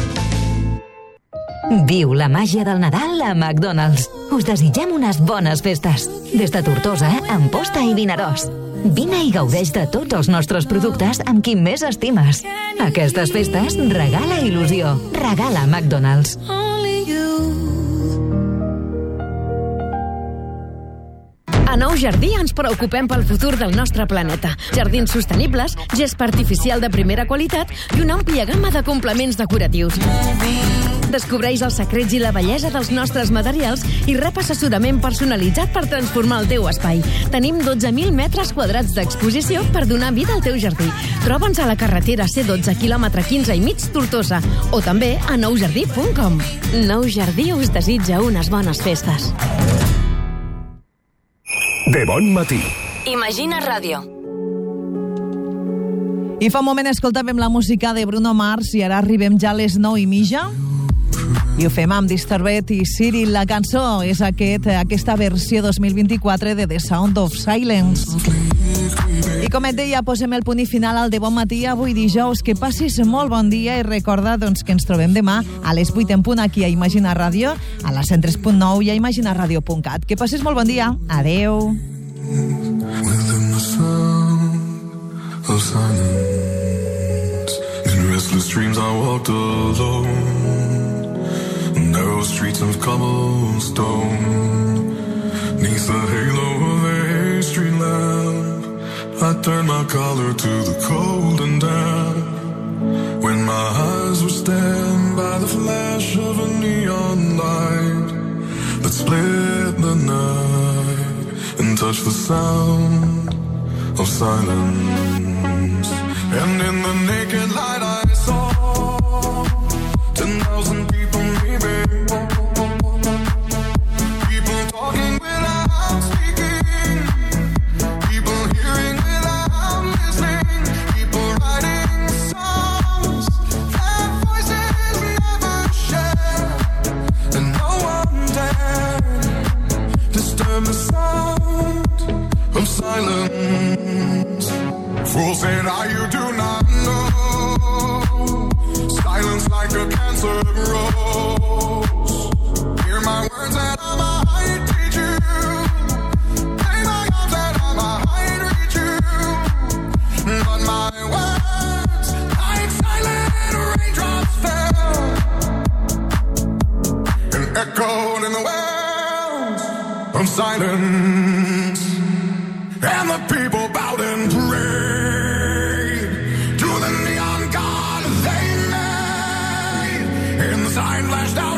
S: Viu la màgia del Nadal a McDonald's. Us desitgem unes bones festes. Des de Tortosa, Amposta i Vinaròs. Vine i gaudeix de tots els nostres productes amb qui més estimes. Aquestes festes regala il·lusió. Regala McDonald's.
B: A Nou Jardí ens preocupem pel futur del nostre planeta. Jardins sostenibles, gespa artificial de primera qualitat i una àmplia gamma de complements decoratius. Descobreix els secrets i la bellesa dels nostres materials i rep assessorament personalitzat per transformar el teu espai. Tenim 12.000 metres quadrats d'exposició per donar vida al teu jardí. Troba'ns a la carretera C12, quilòmetre 15 i mig, Tortosa, o també a noujardí.com. Nou Jardí us desitja unes bones festes.
C: De bon matí.
E: Imagina Ràdio.
A: I fa un moment escoltàvem la música de Bruno Mars i ara arribem ja a les 9:30. I ho fem amb Disturbed i Cyril. La cançó és aquesta versió 2024 de The Sound of Silence. I com et deia, posem el punt i final al de bon matí avui dijous. Que passis molt bon dia i recorda que ens trobem demà a les 8 en punt aquí a Imagina Ràdio, a la 103.9 i a imaginaradio.cat. Que passis molt bon dia. Adeu.
M: Within the sound of silence, in restless dreams I walked alone. Narrow streets of cobblestone, neath the halo of a street lamp, I turned my collar to the cold and damp. When my eyes were stabbed by the flash of a neon light that split the night and touched the sound of silence. And in the naked light I saw 10,000 people, maybe. People talking without speaking. People hearing without listening. People writing songs that voices never share. And no one dared disturb the sound of silence. Fools say now you do not know. Silence like a cancer grows. Hear my words and I might teach you. Lay my arms and I might reach you. But my words, like silent raindrops, fell and echoed in the wells of silence. And the people bowed and prayed to the neon god they made. And the sign flashed out.